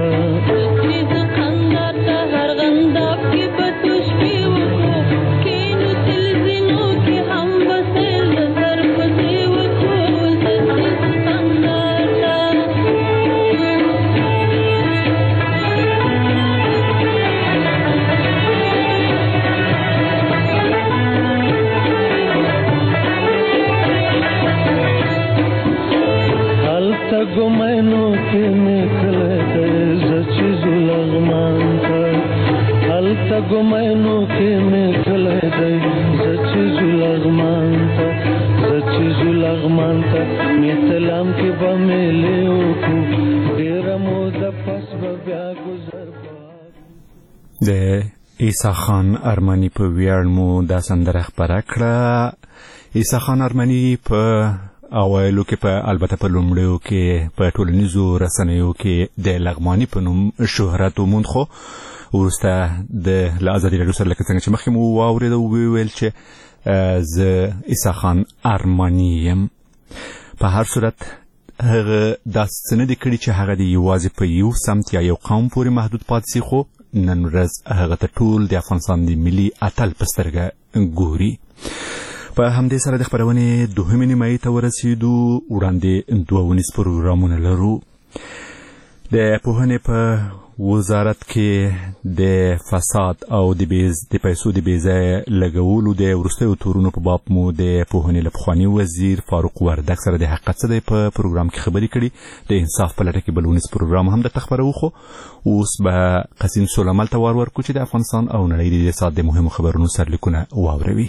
ګمینو کې نکله ده زچې ځو لغمان ته، هلته ګمینو کې نکله ده زچې ځو لغمان ته، زچې ځو لغمان ته مې سلام کې به میلې وکړو، ډېره موده پس به بیا ګذر د عیسی خان ارماني په ویاړ مو دا سندره خپره کړه. عیسی خان ارماني په اوایلو کې په البته په لومړیو کې په ټولنیزو رسنیو کې د لغمانی په نوم شهرت وموند، خو وروسته د له ازادي راډیو سره لکه څنګه چې مخکې مو واورېده وویل چې زه عیسی خان ارماني یم. په هر صورت هغه داسې څه نه دي کړي چې هغه د یوازې په یو سمت یا یو قوم پورې محدود پاتې شي، خو نن ورځ هغه ته ټول د افغانستان د ملي اتل په سترګه ګوري. په همدې سره د خپرونې دوهمې نیمایي ته ورسېدو. وړاندې دوه ونیز پروګرامونه لرو. د پوهنې په وزارت کې د فساد او د پیسو د بېځایه لګولو د وروستیو تورونو په باب مو د پوهنې له پخواني وزیر فاروق وردک سره د حقیقت څه دی په پروګرام کې خبرې کړي. د انصاف په لټه کې بل ونیز پروګرام هم درته خپروو، خو اوس به قسیم سولمل ته وار ورکړو چې د افغانستان او نړۍ د ساعت د مهمو خبرونو سرلیکونه واوروي.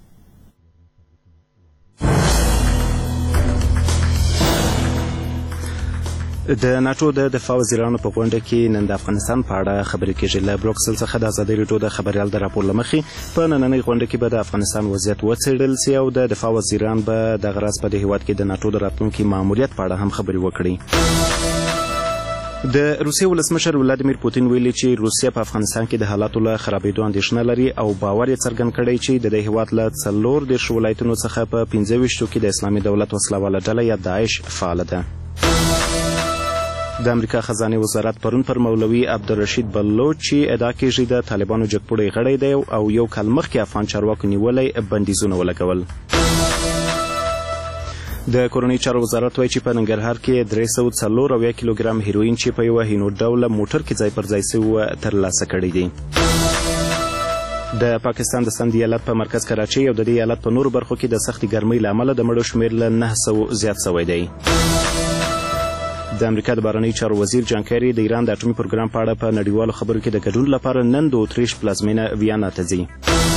د ناټو د دفاع وزیرانو په غونډه کې نن د افغانستان په اړه خبرې کېږي. له بروکسل څخه د ازادي راډیو د خبریال د راپور له مخې په نننۍ غونډه کې به د افغانستان وضعیت وڅېړل سي او د دفاع وزیران به دغه راز په دې هېواد کې د ناټو د راتلونکي ماموریت په اړه هم خبرې وکړي. د روسیې ولسمشر ولادیمیر پوتین ویلي چې روسیه په افغانستان کې د حالاتو له خرابېدو اندېښنه لري او باور یې څرګند کړی چې د دې هېواد له څلور دېرش ولایتونو څخه په پنځه ویشتو کې د اسلامي دولت وسله واله ډله یا داعش فعاله ده. د امریکا خزانې وزارت پرون پر مولوي عبدالرشید بلوچ چې ادعا کېږي د طالبانو جګپوړی غړی دی او یو کال مخکې افغان چارواکو نیولی بندیزونه ولګول. د کورنۍ چارو وزارت وایي چې په ننګرهار کې درې سوه څلور اویا کیلوګرام هیروین چې په یوه هینو ډوله موټر کې ځای پر ځای سوي ترلاسه کړي دي. د پاکستان د سند ایالت په مرکز کراچۍ او د دې ایالت په نورو برخو کې د سختې ګرمۍ له امله د مړو شمېر له نهه سوو زیات شوی دی. د امریکا د بهرنیو چارو وزیر جان کیری د ایران د اټومي پروګرام په اړه په نړیوالو خبرو کې د ګډون لپاره نن د اتریش پلازمینه ویانا ته ځي.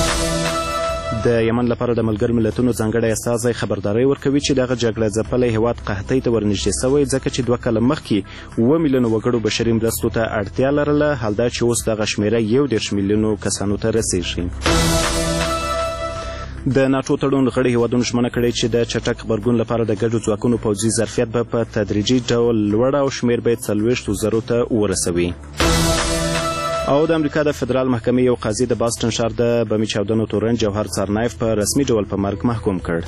د یمن لپاره د ملګرو ملتونو ځانګړی استازی خبرداری ورکوي چې دغه جګړه ځپلی هېواد قحطۍ ته ورنږدې شوی ځکه چې دوه کاله مخکې اووه میلیونه وګړو بشري مرستو ته اړتیا لرله، حال دا چې اوس دغه شمېره یو دېرش میلیونو کسانو ته رسیږي. د ناټو تړون غړي هېوادونو ژمنه کړې چې د چټک غبرګون لپاره د ګډو ځواکونو پوځي ظرفیت به په تدریجي ډول لوړ او شمېر به یې څلوېښتو زرو ته ورسوي. او د امریکا د فدرال محکمې یو قاضي د باستن ښار د بمي چاودنو تورن جوهر څارنایف په رسمي ډول په مرګ محکوم کړ.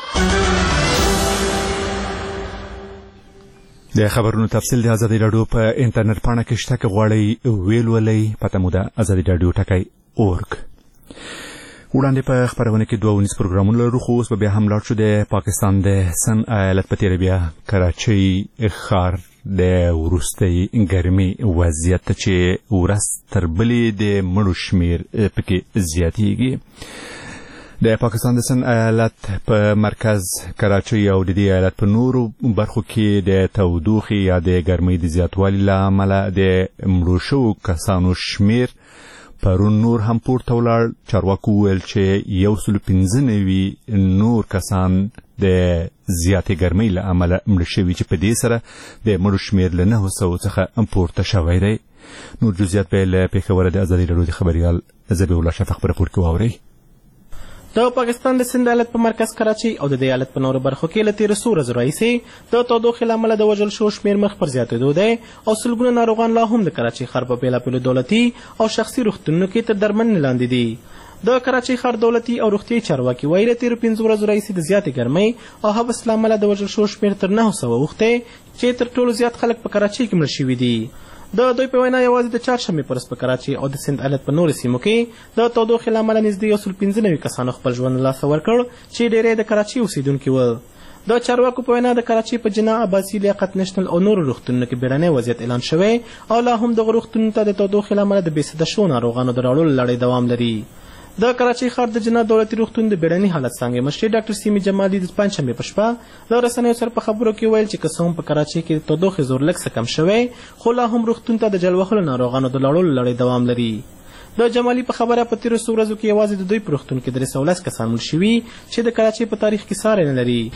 د خبرونو تفصیل د ازادي راډیو په انټرنیټ پاڼه کې شته، که غواړئ ویلولئ. پته مو ده ازادي راډیو ټکی اورګ. وړاندې په خپرونه کې دوه ونیز پروګرامونه لرو، خو اوس به بیا هم لاړ شو د پاکستان د سن ایالت په تېره بیا کراچۍ ښار د وروستۍ ګرمۍ وضعیت ته چې ورځ تر بلې د مړو شمېر پکې زیاتېږي. د پاکستان د سن ایالت په مرکز کراچۍ او د دې ایالت په نورو برخو کې د تودوخې یا د ګرمۍ د زیاتوالي له امله د مړو شوو کسانو شمېر پرون نور هم پورته ولاړ. چارواکو وویل چې یو سلو پنځه نوي نور کسان د زیاتې ګرمۍ له امله مړه شوي چې په دې سره د مړو شمېر له نهو سوو څخه پورته شوی دی. نور جزئیات به یې له پېښوره د ازادي راډیو د خبریال ذبیح الله شفق په راپور کې واورئ. د پاکستان د سند ایالت په مرکز کراچۍ او د دې ایالت په نورو برخو کې له تېرو څو ورځو راهیسې د تودوخې له امله د وژل شوو شمېر مخ پر زیاتېدو دی او سلګونه ناروغان لا هم د کراچۍ ښار په بېلابېلو دولتي او شخصي روغتونونو کې تر درملنې لاندې دي. د کراچۍ ښار دولتي او روغتیایي چارواکي وایي له تېرو پنځو ورځو راهیسې د زیاتې ګرمۍ او حبس له امله د وژل شوو شمېر تر نهو سوه اوښتی چې تر ټولو زیات خلک په کراچۍ کې مړه شوي دي. د دوی په وینا یوازې د چهارشنبې په ورځ په کراچۍ او د سند ایالت په نورو سیمو کې د تودوخې له امله نږدې یو سل پنځه نوي کسانو خپل ژوند له لاسه ورکړ چې ډېری د کراچۍ اوسېدونکي ول. د چارواکو په وینا د کراچۍ په جناح عباسي لیاقت نشنل او نورو روغتونونو کې بیړنی وضعیت اعلان شوی او لا هم دغه روغتونونو ته د تودوخې له امله د بېسده شوو ناروغانو د راوړلو لړۍ دوام لري. د کراچۍ ښار د جناح دولتي روغتون د بیړني حالت څانګې مشري ډاکټر سیمي جمالي د پنجشنبې په شپه له رسنیو سره په خبرو کې ویل چې که څه هم په کراچۍ کې د تودوخې زور لږ څه کم شوی، خو لا هم روغتون ته د جل وهلو ناروغانو د لاړلو لړۍ دوام لري. د جمالي په خبره په تیرو څو ورځو کې یوازې د دوی په روغتون کې درې سوه لس کسان مړ شوي چې د کراچۍ په تاریخ کې ساری نه لري.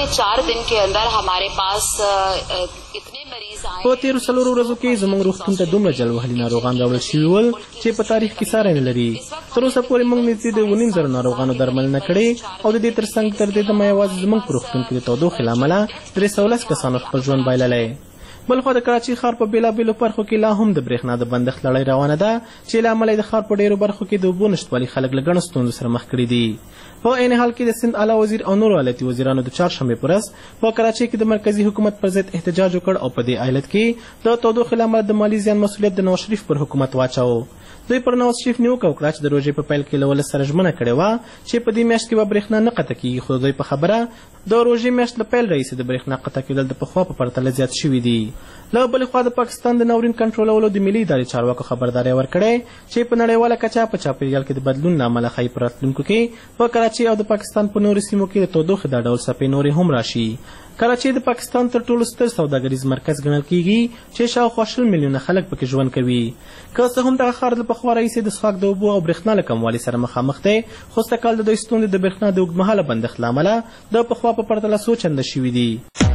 په تیرو څلورو ورځو کې زموږ روغتون ته دومره جل وهلي ناروغان راوړل شوي ول چې په تاریخ کې ساری نه لري. تر اوسه پورې موږ نږدې د اوه نیم زره ناروغانو درملنه کړې او د دې تر څنګ تر دې دمه یوازې زموږ په روغتون کې د تودوخې له امله درې سوه لس کسانو خپل ژوند بایللی. بلخوا د کراچۍ ښار په بېلابېلو برخو کې لا هم د برېښنا د بندښت لړۍ روانه ده چې له امله یې د ښار په ډېرو برخو کې د اوبو نشتوالي خلک له ګڼو ستونزو سره مخ کړي دي. په عین حال کې د سند اعلی وزیر او نورو ایالتي وزیرانو د چهارشنبې په ورځ په کراچۍ کې د مرکزي حکومت پر ضد احتجاج وکړ او په دې ایالت کې د تودوخې له امله د مالي زیان مسؤلیت د نواز شریف پر حکومت واچاوه. دوی پر نواز شریف نیوکه وکړه چې د روژې په پیل کې له ولس سره ژمنه کړې وه چې په دې میاشت کې به برېښنا نه قطع کېږي، خو دوی په خبره د روژې میاشت له پیل راهیسې د برېښنا قطع کېدل د پخوا په پرتله زیات شوي دي. له بلې خوا د پاکستان د ناورین کنټرولولو د ملي ادارې چارواکو خبرداری ورکړی چې په نړیواله کچه په چاپېریال کې د بدلون له امله ښایي په راتلونکو کې په کراچۍ او د پاکستان په نورو سیمو کې د تودوخې دا ډول څپې نورې هم راشي. کراچۍ د پاکستان تر ټولو ستر سوداګریز مرکز ګڼل کېږي چې شاوخوا شل میلیونه خلک پکې ژوند کوي. که څه هم دغه ښار له پخوا راهیسې د څښاک د اوبو او برېښنا له کموالي سره مخامخ دی، خو سږکال د دوی ستونزې د برېښنا د اوږدمهاله بندښت له امله د پخوا په پرتله څو چنده شوي دي.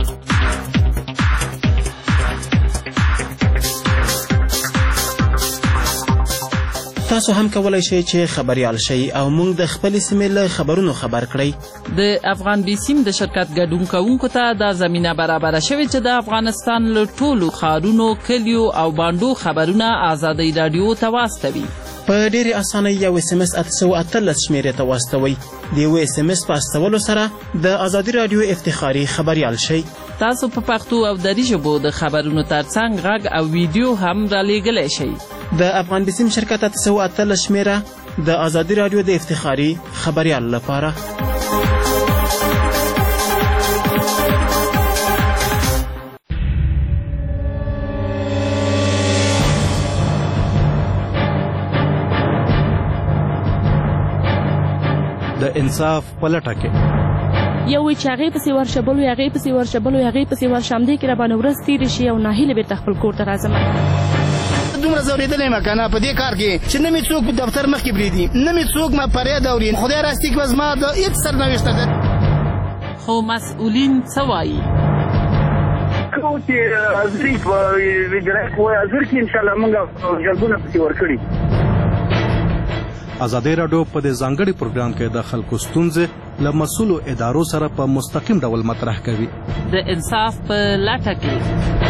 تاسو هم کولای شئ چې خبریال شئ او موږ د خپلې سیمې له خبرونو خبر کړئ. د افغان بیسیم د شرکت ګډون کوونکو ته دا زمینه برابره شوې چې د افغانستان له ټولو ښارونو، کلیو او بانډو خبرونه ازادۍ راډیو ته واستوي. په ډېرې اسانۍ یو اس ام اس اته سوه اتلس شمېرې ته واستوئ. د یوه اس ام اس په استولو سره د ازادي راډیو افتخاري خبریال شئ. تاسو په پښتو او دري ژبو د خبرونو ترڅنګ غږ او ویډیو هم رالیږلی شئ. د افغان بیسیم شرکت اته سوه اتلس شمېره د ازادي راډیو د افتخاري خبریال لپاره. د انصاف په لټه کې یو وی چې هغې پسې ورشه، بل وی هغې پسې ورشه، بل وی هغې پسې ورشه، همدې کې راباندې ورځ تېرې شي او ناهیلې بېرته خپل کور ته راځم. دومره ځورېدلی یم که نه په دې کار کې چې نه مې څوک په دفتر مخکې پرېږدي، نه مې څوک ما فریاد اوري. خدای راستي کې به زما د هېڅ سرنوشته ده. خو مسؤلین څه وایي؟ کوم چې حاضري په وجرایت وایي حاضر کې انشاءالله موږ جلبونه پسې ورکړي. ازادي راډیو په دې ځانګړي پروګرام کې د خلکو ستونزې له مسؤلو ادارو سره په مستقیم ډول مطرح کوي. د انصاف په لټه کې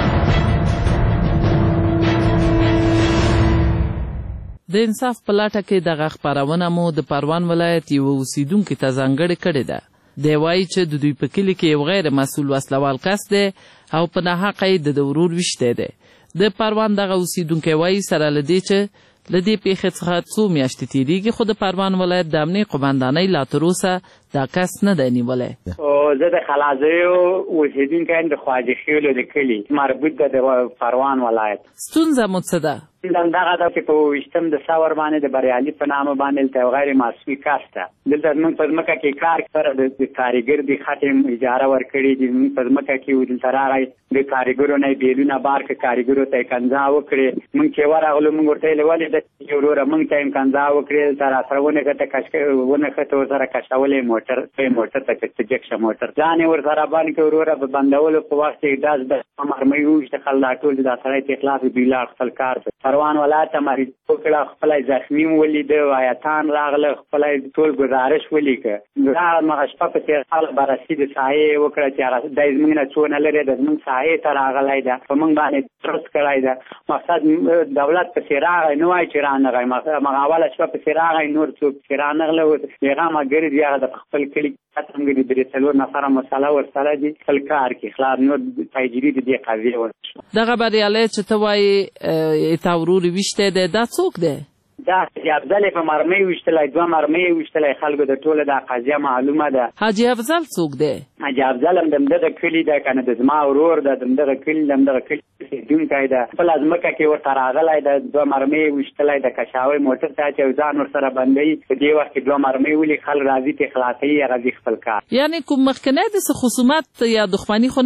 د انصاف په لټه کې دغه خپرونه مو د پروان ولایت یوه اوسیدونکي ته ځانګړې کړې ده. دی وایي چې د دوی په کلي کې یو غیر مسؤل وسلوال کس دی او په ناحقه یې د ده ورور ویشتی دی. د پروان دغه اوسیدونکی وایي سره له دې چې له دې پیښې څخه څو میاشتې تېرېږي، خو د پروان ولایت د امنیې قومندانۍ لا تراوسه دا کس نه دی نیولی. زه د خلازیو اوسېدونکی یم د خواجه خیلو د کلي، مربوط ده د پروان ولایت. ستونزه مو څه ده؟ دغه ده چې په اوویشتم د ثور باندې د بریالي په نامه باندې دلته یو غیر معصومي کس ده. دلته زموږ په ځمکه کې کار سره د کارګر د خټې اجاره ورکړې دي. زموږ په ځمکه کې دلته راغی د کارګرو نه یې بیلونه بار کړه، کارګرو ته یې کنځا وکړې. موږ چې ورغلو موږ ورته ویلې ولې ده چې وروره موږ ته یې کنځا وکړې، دلته راسره ونښته ونښته ورسره کشولی موټر موټر ته کښته جګ شه موټر ځان یې ورسره بند کړ. وروره په بندولو په وخت کې ډز د مرمۍ وویشته خل دا ټول دا سړی ته خلاف بیلا خپل کار پروان ولایت ته مریض وکړه، خپله زخمي ولیده، وایتان راغله، خپله ټول ګزارش ولیکه. همغه شپه پسې هغه بررسي د ساحې وکړه چې هغه دی زموږ نه څونه لرې ده، زموږ ساحې ته راغلی ده، په موږ باندې ترس کړی ده. مقصد دولت پسې راغی، نه وایي چې رانغی، همغه اوله شپه پسې راغی، نور څوک پسې رانغله. هغه ملګري دي هغه د خپل کلي ختمګري درې څلور نفره مسله ورسره دي، خپل کار کې خلاف نور پیګیري د دې قضیې ورشوه. دغه بریالی چې ته وایې تا ورور ویشتی دی، دا څوک دی؟ دا حاجي افضل په مرمۍ ویشتلی، دوه مرمۍ ویشتلی، خلکو د ټوله دا قضیه معلومه ده. حاجي افضل څوک دی؟ حاجي افضل هم د همدغه کلي ده، که نه د زما ورور ده، د همدغه کلي د همدغه کلي اوسېدونکی ده. خپله ځمکه کې ورته راغلی ده، دوه مرمۍ ویشتلی د کشاوی موټر ته چې ځان ورسره بندوي. په دې وخت کې دوه مرمۍ ولي خلک راځي ته خلاصوي، هغه ځي خپل کار. یعنې کوم مخکنی داسې خصومت یا دښمني خو نه وه؟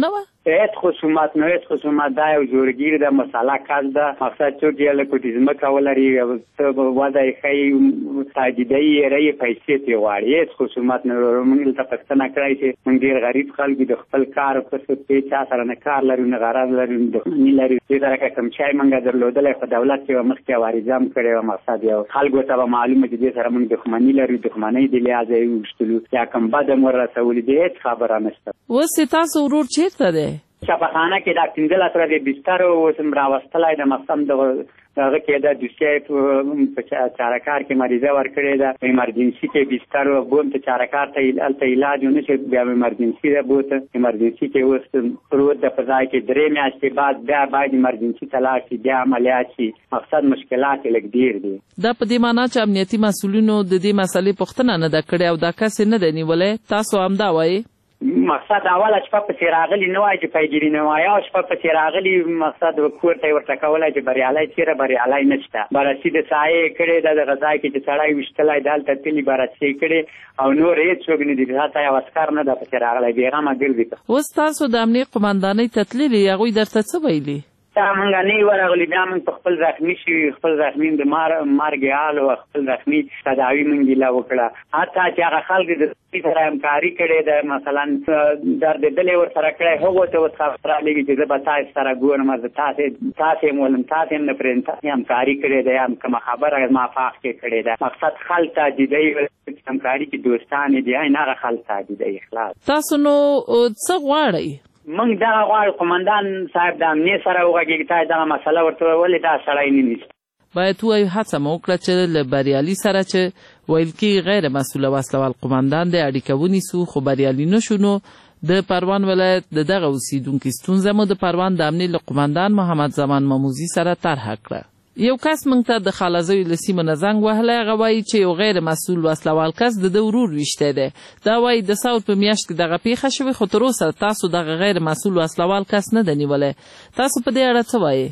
هیڅ خصومت نه هیڅ خصومت دا یو جوړګیر ده مساله کار ده مقصد څوک یې له کوټیزمکه ولري ته وضع یې ښایي تاجیدۍ یې رایې پیسې ترې غواړي هیڅ خصومت نه لرو موږ دلته پوښتنه کړی چې موږ ډېر غریب خلک د خپل کار په څه چا سره نه کار لرو نه غرض لرو نه دښمني لرو دې طرحه کوم شی موږ درلودلی خو دولت چې به مخکې واریزه هم کړې وه مقصد یو خلکو ته به معلومه چې دې سره موږ دښمني لرو دښمنۍ د لحاظه یې وویشتلو یا کوم بد هم ور رسولي دې هېڅ خبره نشته. اوس تاسو ورور چېرته دی؟ شفاخانه کې دا پنځلس ورځې بستر اوس هم راوستلی د مقصد دغه هغه کې د دوسیې په چارهکار کې مریضه ورکړې ده په ایمرجنسي کې بستر و بوم ته چارهکار ته هلته علاج ونه شي بیا ایمرجنسي ده بوته ایمرجنسي کې اوس پروت ده په ځای کې درې میاشتې بعد بیا باید ایمرجنسي ته لاړ شي بیا عملیات شي مقصد مشکلات یې لږ ډېر دي. دا په دې معنا چې امنیتي مسؤلینو د دې مسلې پوښتنه نه ده کړې او دا کس یې نه دی نیولی تاسو همدا وایي؟ مقصد اوله شپه پسې راغلي نه وای چې پیګیري نه وای او شپه پسې راغلي مقصد کور ته یې ورته کولی چې بریالی چېرې بریالی نشته بررسي د سایې یې کړې ده د غذا کې چې سړی ویشتلی ده هلته تلي بررسي یې کړې او نور هېڅ څوک نه دي حتی یو عسکر نه ده پسې راغلی بېغمه ګرځي. اوس تاسو د امنیې قمندانۍ ته تللي هغوی درته څه ویلي؟ دا موږ نه یو ورغلي بیا موږ په خپل زخمي شوي خپل زخمي د مرګ حال او خپل زخمي تداوي موږ یې لا وکړه حتی چې هغه خلک د دوی سره همکاري کړې ده مثلا دردېدلې ورسره کړی هغو ته اوس خبر رالېږي چې زه به تاسې سره ګورم زه تاسې تاسې یم ولم تاسې هم نه پرېږدم تاسې همکاري کړې ده یا کومه خبره ما فاق کې کړې ده مقصد خلک تهدیدوي همکاري کې دوستانې دي این هغه خلک تهدیدوي خلاص. تاسو نو څه غواړئ؟ موږ دغه غواړو قمندان صاحب د امنیې سره وغږېږي تا دغه مسله ورته ولې دا سړی نه نیسي. باید ووایو هڅه مو وکړه چې له بریالي سره چې ویل کېږي غیر مسؤله وسلوال قمندان دی اړیکه ونیسو خو بریالي نه شو نو د پروان ولایت د دغه اوسیدونکي ستونزه مو د پروان د امنیې له قمندان محمد زمان ماموزي سره طرحه کړه. یو کس موږ ته د خالزیو له سیمې نه زنګ وهلی هغه وایي چې یو غیر مسؤل وسلوال کس د ده ورور ویشتی دی دا وایي د ساوت په میاشت کې دغه پیښه شوې خو تر اوسه تاسو دغه غیر مسؤل وسلوال کس نه دی نیولی تاسو په دې اړه څه وایي؟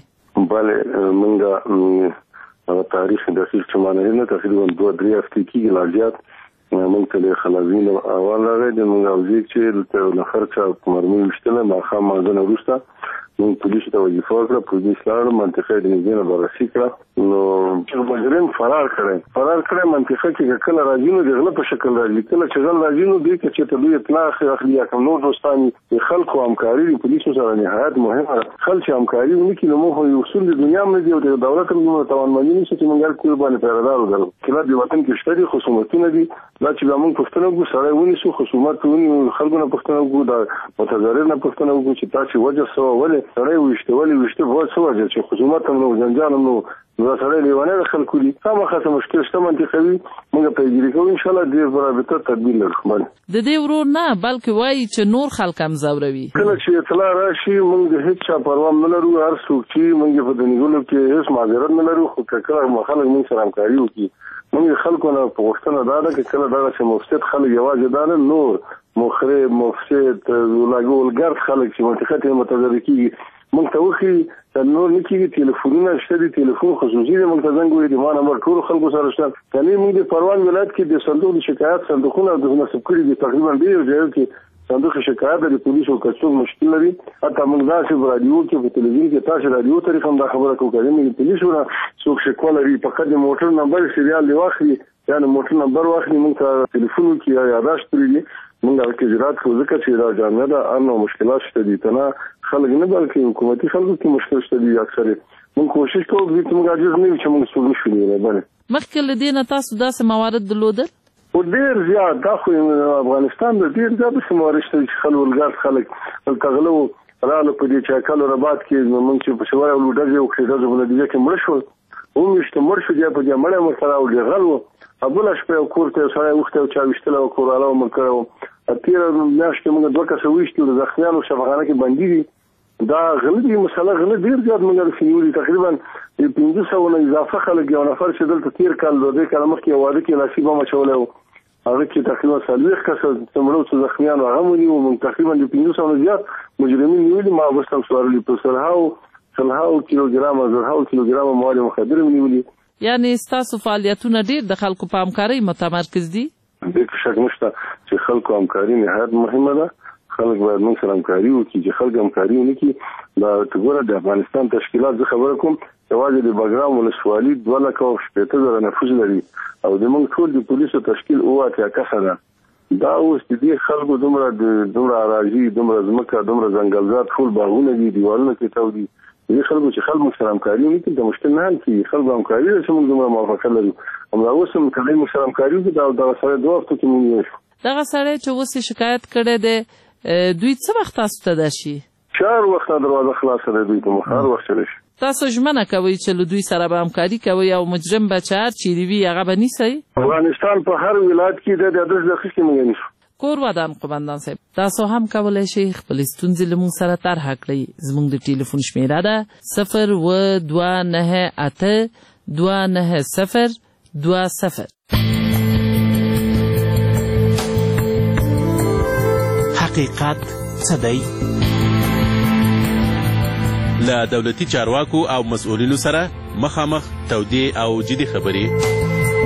بله موږ هغه تاریخ دقیق چې ما نه نه تقریبا دوه درې هفتې کېږي لا زیات موږ ته د خلازین اول راغی د موږ اوزیک چې له خرچه مرمۍ ویشتله ماښام مانځه نه وروسته موږ پولیسو ته وظیفه ورکړه پولیس لاړل منطقه د نږدې نه بررسي کړه نو مجرم فرار کړی فرار کړی منطقه کې که کله راځي نو د غله په شکل راځي کله چې غل راځي نو دوی که چېرته دوی اطلاع اخلي یا کوم نور دوستان د خلکو همکاري د پولیسو سره نهایت مهمه ده خلک چې همکاري ونه کړي نو موږ اصول د دنیا هم نه دي او د دولت هم دومره توانمندي نشته چې موږ هر کور باندې پیردار ودرو خلاف د وطن کې شته دي خصومتونه دي دا چې بیا موږ پوښتنه وکړو سړی ونیسو خصومت ونیو خلکو نه پوښتنه وکړو د متضرر نه پوښتنه وکړو چې تاسې وجه څه وه ولې سړی ویشته ولې ویشته به څه وجه چې خصومت هم نو جنجال هم نو نو دا سړی لیونی د خلکو دي خامخا څه مشکل شته منطقوي موږ پیګیري کوو انشاءالله دې په رابطه تدبیر لرو. د دې ورور نه بلکې وایي چې نور خلک هم ځوروي کله چې اطلاع راشي موږ د هېڅ چا پروا نه لرو هر څوک چې موږ په د نیولو کې هېڅ معذرت نه لرو خو که کله خلک موږ سره همکاري وکړي موږ خلکو نه پوښتنه دا ده چې کله دغه چې مفسد خلک یوازې دا نه نور مخرب مفسد ولګر خلک چې منطقه ته متضرر کېږي موږ ته وښي نور نه کېږي تلیفونونه شته دي تلیفون خصوصي دی موږ ته زنګ وهي د ما نمبر ټولو خلکو سره شته کنې موږ د پروان ولایت کې د صندوق د شکایت صندوقونه د نصب کړي دي تقریبا ډېر ځایو کې صندوق شکایت د پولیسو که څوک مشکل لري حتی موږ داسې په راډیو کې په تلویزیون کې تاسو راډیو طریقه هم دا خبره کوو که موږ پولیسو نه څوک شکوه لري فقط د موټر نمبر سریال دې واخلي یا د موټر نمبر واخلي موږ ته تلیفون وکړي یا یاداشت پرېږدي موږ هغه کې اجرات کوو ځکه چې دا جامعه ده هر نوع مشکلات شته دي ته نه خلک نه بلکې حکومتي خلکو کې مشکل شته دي اکثر موږ کوشش کوو چې موږ عاجز نه یو چې موږ څوک نشو نیولی. مخکې له دې نه تاسو داسې موارد درلودل؟ خو ډېر زیات دا خو افغانستان د ډېر زیات داسې موارد شته چې خلک ولګار خلک هلته غله وو راغله په دې چاکل رباط کې موږ چې په شوای او ډزې وکړې ډزو په نتیجه کې مړه شول وویشته مړ شو بیا په دې مړی مو سره او ډېر غل وو بله شپه یو کور ته یو سړی اوښتی او چا ویشتلی و کوراله و مړ کړی و تېره میاشت کې موږ دوه کسه ویشتي د زخمیانو شفاخانه کې بندي دي دا غله دي مسله غله ډېر زیات موږ رسې نیولي تقریبا پنځه سوه نه اضافه خلک یو نفر چې دلته تېر کال دوه درې کاله مخکې یو واده کې لاسي بم اچولی و هغه کې تقریبا څلوېښت کسه څه مړه څه زخمیانو هغه ونیو موږ تقریبا د پنځه سوه نه زیات مجرمین نیولي ما اوس هم سپارلي په سلهاو سلهاو کیلوګرامه زرهاو کیلوګرامه مواد مخدره مې نیولي. یعنې ستاسو فعالیتونه ډېر د خلکو په همکارۍ متمرکز دي؟ هېڅ شک نشته چې خلکو همکاري نهایت مهمه ده خلک باید موږ سره همکاري وکړي چې خلک همکاري ونه کړي دا ګوره د افغانستان تشکیلات زه خبره کوم یوازې د بګرام ولسوالي دوه لکه او شپېته زره نفوس لري او د موږ ټول د پولیسو تشکیل اوه اتیا کسه ده دا اوس د دې خلکو دومره دومره اراضي دومره ځمکه دومره ځنګلزاد ټول باغونه دي دیوالونه کې تاو دي دې خلکو چې خلک موږ سره همکاري ونه کړي د مشکل نه حل کړي خلکو همکاري ده چې موږ دومره موافقه لرو همدا اوس هم کله موږ سره همکاري وکړو دا دغه سړی دوه وختو کې موږ یو شو دغه سړی چې اوس شکایت کړی دی دوی څه وخت تاسو ته ده شي چهار وخت دروازه خلاصه ده دوی ته هر وخت چلی شي تاسو ژمنه کوئ چې له دوی سره به همکاري کوئ او مجرم به چې هر چیرې وي هغه به نیسئ افغانستان په هر ولایت کې د ادرس د اخیستې موږ نیسو کور ودان قومندان صاحب تاسو هم کولی شئ خپلې ستونزې له موږ سره طرحه کړئ زموږ د ټلیفون شمیره ده صفر اوه دوه نهه اته دوه نهه صفر دوه صفر حقیقت څه دی؟ له دولتي چارواکو او مسؤلینو سره مخامخ تودې او جدي خبرې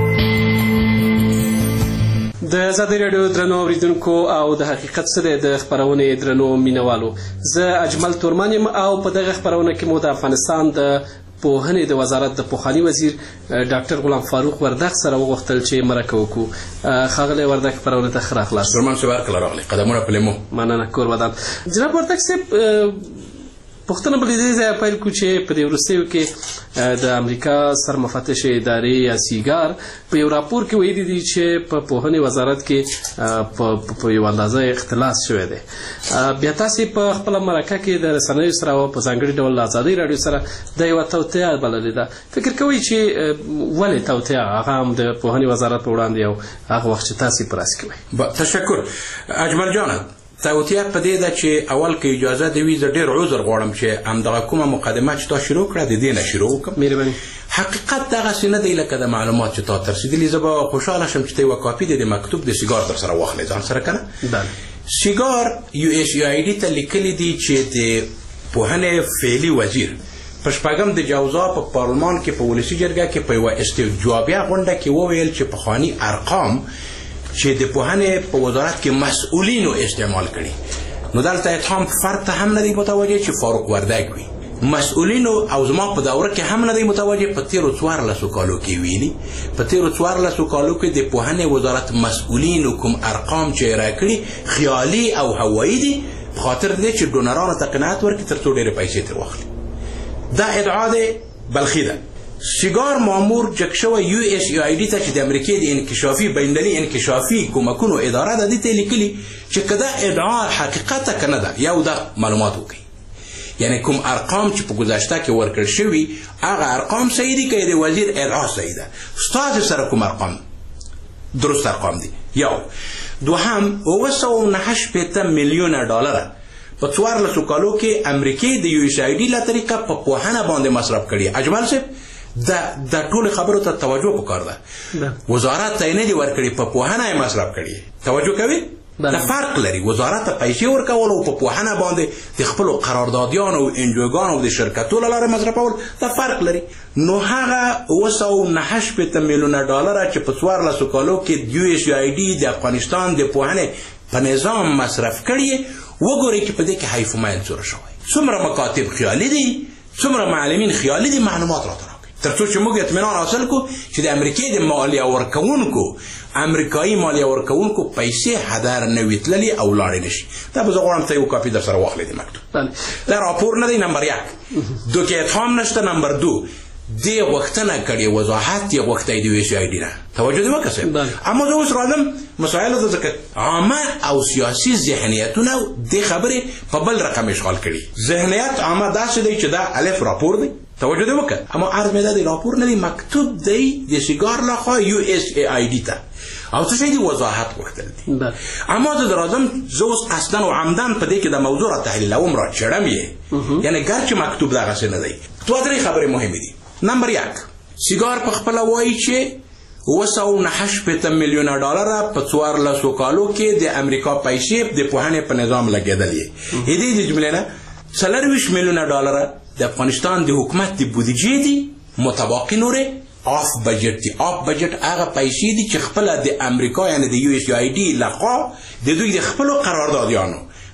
د ازادي راډیو درنو اوریدونکو او د حقیقت څه دی د خپرونې درنو مینوالو زه اجمل تورمان یم او په دغه خپرونه کې مو د افغانستان د پوهنې د وزارت د پخواني وزیر ډاکټر غلام فاروق وردګ سره وغوښتل چې مرکه وکړو ښاغلی وردګ خپرونې ته ښه راغلاست درمان صاحب هرکله راغلی قدمونه په لیمو مننه کور ودان جناب وردګ صاحب پوښتنه به له دې ځایه پیل کړو چې په دې وروستیو کې د امریکا سرمفتش ادارې یا سیګار په یو راپور کې ویلي دي چې په پوهنې وزارت کې په یو اندازه اختلاس شوی دی بیا تاسې په خپله مرکه کې د رسنیو سره او په ځانګړي ډول د ازادۍ راډیو سره د یوه توطیه بللې ده فکر کوئ چې ولې توطیه هغه هم د پوهنې وزارت په وړاندې او هغه وخت چې تاسې په راس کې وئ تشکر اجمل جانه توطیه په دې ده چې اول که اجازه دې وي زه ډېر عذر غواړم چې همدغه کومه مقدمه چې تا شروع کړه د دې نه شروع وکړم مهرباني حقیقت دغسې نه دی لکه د معلومات چې تا ته رسېدلي زه به خوشحاله شم چې ته یوه کاپي د دې مکتوب د سیګار در سره واخلې ځان سره که نه سیګار یو ایس یو آی ډي ته لیکلي دي چې د پوهنې فعلي وزیر په شپږم د جوزا په پارلمان کې په ولسي جرګه کې په یوه استجوابیه غونډه کې وویل چې پخواني ارقام چې د پوهنې په وزارت کې مسؤلینو استعمال کړي نو دلته اتهام فرد ته هم نه دی متوجه چې فاروق وردګ وي مسؤلینو او زما په دوره کې هم نه دی متوجه په تیرو څوارلسو کالو کې ویلي په تیرو څوارلسو کالو کې د پوهنې وزارت مسؤلینو کوم ارقام چې راکړي خیالي او هوایي دي په خاطر دې چې ډونرانو ته قناعت ورکړي تر څو ډېرې پیسې ترې واخلي دا ادعا دی بلخي ده سیګار مامور جګ شوی یو ایس یو آی ډي ته چې د امریکې د انکشافي بینالمللي انکشافي کومکونو اداره ده دې ته یې لیکلي چې که دا ادعا حقیقته که نه ده یو دا معلومات وکړي یعنی کوم ارقام چې په گذشته کې ورکړل شوي هغه ارقام صحیح دي که د وزیر ادعا صحیح ده ستاسې سره کوم ارقام درست ارقام دي یو دوهم اوه سوه نهه شپېته میلیونه ډالره په څوارلسو کالو کې امریکې د یو ایس آی ډي له طریقه په پوهنه باندې مصرف کړي اجمل صاحب دا د ټولو خبرو ته توجه پکار ده وزارت ته یې نه دي ورکړي په پوهنه یې مصرف کړي توجه کوي دا فرق لري وزارت ته پیسې ورکول او په پوهنه باندې د خپلو قراردادیانو او انجوګانو او د شرکتو له لارې مصرفول دا فرق لري نو هغه اوه سوه نهه شپېته میلیونه ډالره چې په څوارلسو کالو کې یو ایس یو آی ډي د افغانستان د پوهنې په نظام مصرف کړي وګورئ چې په دې کې حیف و میل څومره شوی څومره مکاتب خیالي دي څومره معلمین خیالي دي معلومات راته تر څو چې موږ اطمینان حاصل کو چې د امریکې د مالیه ورکوونکو امریکایي مالیه ورکوونکو پیسې هدر نه وي تللي او لاړې نه شي دا به زه غواړم ته یو کاپي در سره واخلې د مکتوب دا راپور نه دی نمبر یک دو کې اتهام نشته نمبر دو دې غوښتنه کړې وضاحت یې غوښتی د یو ایس آی ډي نه توجه دې وکړه صاحب اما زه اوس راځم مسایلو ته ځکه عامه او سیاسي ذهنیتونه دې خبرې په بل رقم اشغال کړي ذهنیت عامه داسې دی چې دا الف راپور دی توجه دې وکړه اما عرض مې دا دی راپور نه دی مکتوب دی د سیګار لخوا یو ایس آی ډي ته او څه شی دی وضاحت غوښتل دي اما زه راځم زه اوس قصدا او عمدن په دې کې د موضوع را تحلیلوم را چړم یې یعنی ګرچې مکتوب دغسې نه دی دوه درې خبرې مهمې دي نمبر یک سیګار په خپله وایي چې اوه سوه نهه شپېته میلیونه ډالره په څوارلسو کالو کې د امریکا پیسې د پوهنې په نظام لګېدلې د دې د جملې نه څلرویشت میلیونه ډالره د افغانستان د حکومت د بودیجې دي متباقي نورې آف بجټ دي آف بجټ هغه پیسې دي چې خپله د امریکا یعنی د یو ایس یو آی ډي لخوا د دوی د خپلو قراردادیانو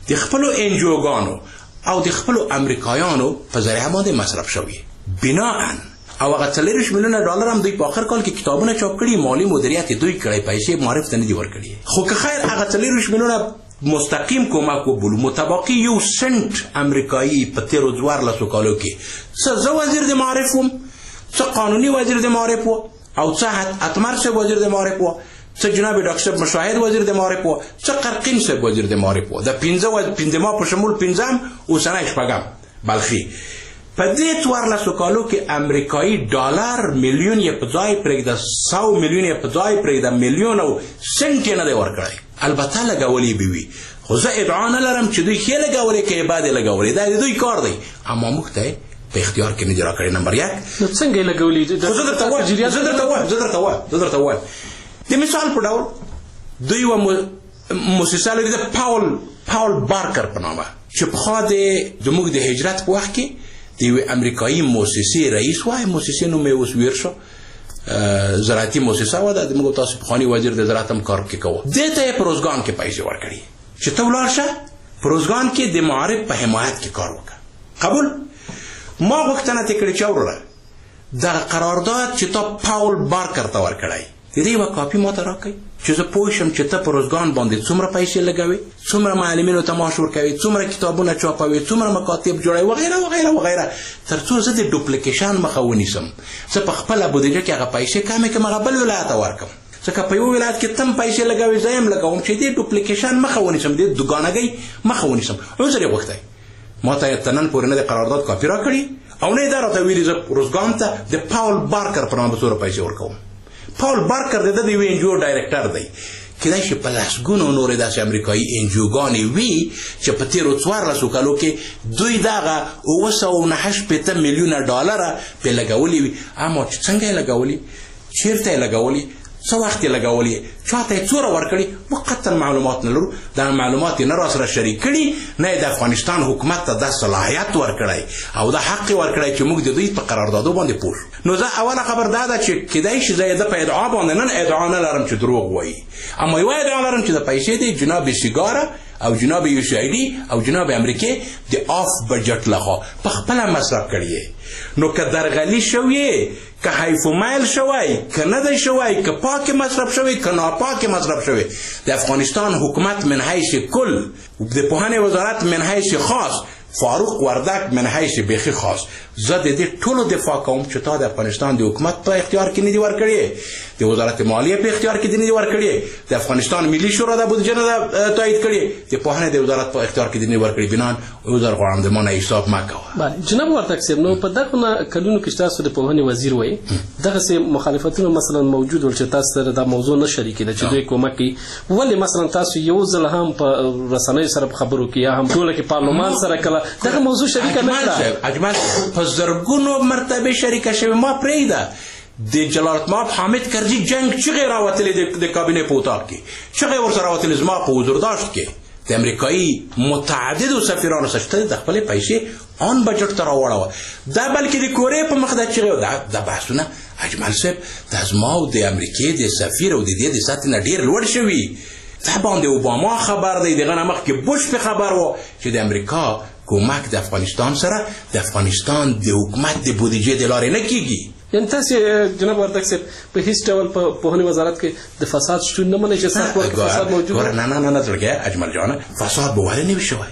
د خپلو انجوګانو او د خپلو امریکایانو په ذریعه باندې مصرف شوي. بناءً او هغه څلوېښت میلیونه ډالر هم دوی په آخر کال کې کتابونه چاپ کړي، مالي مدیریت دوی کړی، پیسې معرف ته نه دي ورکړي. خو که خیر هغه څلوېښت میلیونه مستقیم کمک وبولو، متباقي یو سنټ امریکایي په تېرو څوارلسو کالو کې څه زه وزیر د معارف وم، څه قانوني وزیر د معارف و، او څه اتمر صاحب وزیر د معارف و، څه جناب ډاکټر صاحب مشاهد وزیر د معارف و، څه قرقین صاحب وزیر د معارف و. د پنځه پنځه ما په شمول پنځم اوسنی شپږم بلخي. په دې څوارلسو کالو کې امریکایي ډالر میلیون یې په ځای پرېږده، سو میلیون یې په ځای پرېږده، میلیون او سنټ یې نه دی ورکړی. البته لګولې به وي، خو زه ادعا نه لرم چې دوی ښې لګولې که یې بد یې لګولې، دا د دوی کار دی، اما موږ ته په اختیار کې نه دي راکړی. نمبر یک، نو څنګه یې لګولې؟ زه درته وایم زه درته وایم زه درته وایم زه درته وایم د مثال په ډول دوی یوه موسسه لري د پاول پاول بارکر په نامه، چې پخوا د زموږ د هجرت په وخت کې د یوې امریکایي موسسې رئیس وای، موسسې نوم یې اوس ویر شو، زراعتي موسسه وه، د موږ تاسو پخواني وزیر د زراعت هم کار پکې کوه. دې ته یې په روزګان کې پیسې ورکړي چې ته ولاړ شه په روزګان کې د معارف په حمایت کې کار وکړه. قبول؟ ما غوښتنه ترې کړې چې وروره دغه قرارداد چې تا پاول بارکر ته ورکړی د دې یوه کاپي ما ته راکړئ چې زه پوه شم چې ته په روزګان باندې څومره پیسې لګوې، څومره معلمینو ته معاش ورکوې، څومره کتابونه چاپوې، څومره مکاتب جوړوې وغیره وغیره وغیره، تر څو زه د ډوپلیکیشن مخه ونیسم. زه په خپله بودیجه کې هغه پیسې کمې کړم، هغه بل ولایت ته ورکړم، ځکه په یو ولایت کې تم پیسې لګوې زه هم لګوم چې دې ډوپلیکیشن مخه ونیسم، دې دوګانګۍ مخه ونیسم. عذر یې غوښتی، ما ته یې تر نن پورې نه د قرارداد کاپي راکړي او نه یې دا راته ویلي زه روزګان ته د پاول بارکر په نامه څومره پیسې ورکوم. پاول بارکر د د یوې انجیو ډایرکټر دی. کیدای شي په لسګونو نورې داسې امریکایي انجیوګانې وي چې په تېرو څوارلسو کالو کې دوی دغه اوه سوه نهه شپېته میلیونه ډالره پرې لګولي وي، اما چې څنګه یې لګولي، چېرته یې لګولي، څه وخت یې لګولي، چا ته یې څومره ورکړي، موږ قطعا معلومات نه لرو. دا معلومات یې نه راسره شریک کړي، نه یې د افغانستان حکومت ته دا صلاحیت ورکړی او دا حق یې ورکړی چې موږ د دوی په قراردادو باندې پوه شو. نو زه اوله خبر دا ده چې کیدای شي زه یې د په ادعا باندې نن ادعا نه لرم چې دروغ وایي، اما یوه ادعا لرم چې د پیسې دی جناب سیګاره او جناب یو سی آی ډي او جناب امریکې د آف بجټ لخوا په خپله مصرف کړي. نو که درغلي شوی، که حیف میل شوی، که نه دی شوی، که پاک مصرف شوی، که ناپاک مصرف شوی، د افغانستان حکومت من حیث کل، د پوهنې وزارت من حیث خاص، فاروق وردک من حیث بیخي خاص، زه د دې ټولو دفاع کوم چې تا د افغانستان د حکومت په اختیار کې نه دي ورکړي، د وزارت مالیه په اختیار کې نه دي ورکړي، د افغانستان ملي شورا د بودیجه نه تایید کړي، د پوهنې د وزارت په اختیار کې نه ورکړي. بنان وزیر غواړم د ما نه حساب مه کوه. جناب وردک صاحب، نو په دغه کلونو کې چې تاسو د پوهنې وزیر وئ، دغسې مخالفتونه مثلا موجود ول چې تاسو سره دا موضوع نه شریکېده چې دوی کومک کوي، ولې مثلا تاسو یو ځل هم په رسنیو سره په خبرو کې یا هم ټوله کې پارلمان سره کله دغه موضوع شریکه نه کړه؟ اجمل په زرګونو مرتبه شریکه شوې، ما پرېږده د جلالت مآب حامد کرزي جنګ چغې راوتلې د کابینې په اتاق کې، چغې ورسره راوتلې زما په حضورداشت کې د امریکایي متعددو سفیرانو سره چې د خپلې پیسې آن بجټ ته راوړوه، دا بلکې د کورې په مخ د چغې دا بحثونه اجمل صاحب دا زما او د امریکې د سفیر او د دې د سطحې نه ډېر لوړ شوي. دا باندې اوباما خبر دی، دغه نه مخکې بوش په خبر و چې د امریکا کومک د افغانستان سره د افغانستان د حکومت د بودیجې د لارې نه کیږي. یعنې تاسې جناب وردک صاحب په هیڅ ډول په پوهنې وزارت کې د فساد شتون نه منئ چې سخت وخت فساد موجود ګوره نه نه نه زړګی اجمل جانه، فساد به ولې نه وي شوی؟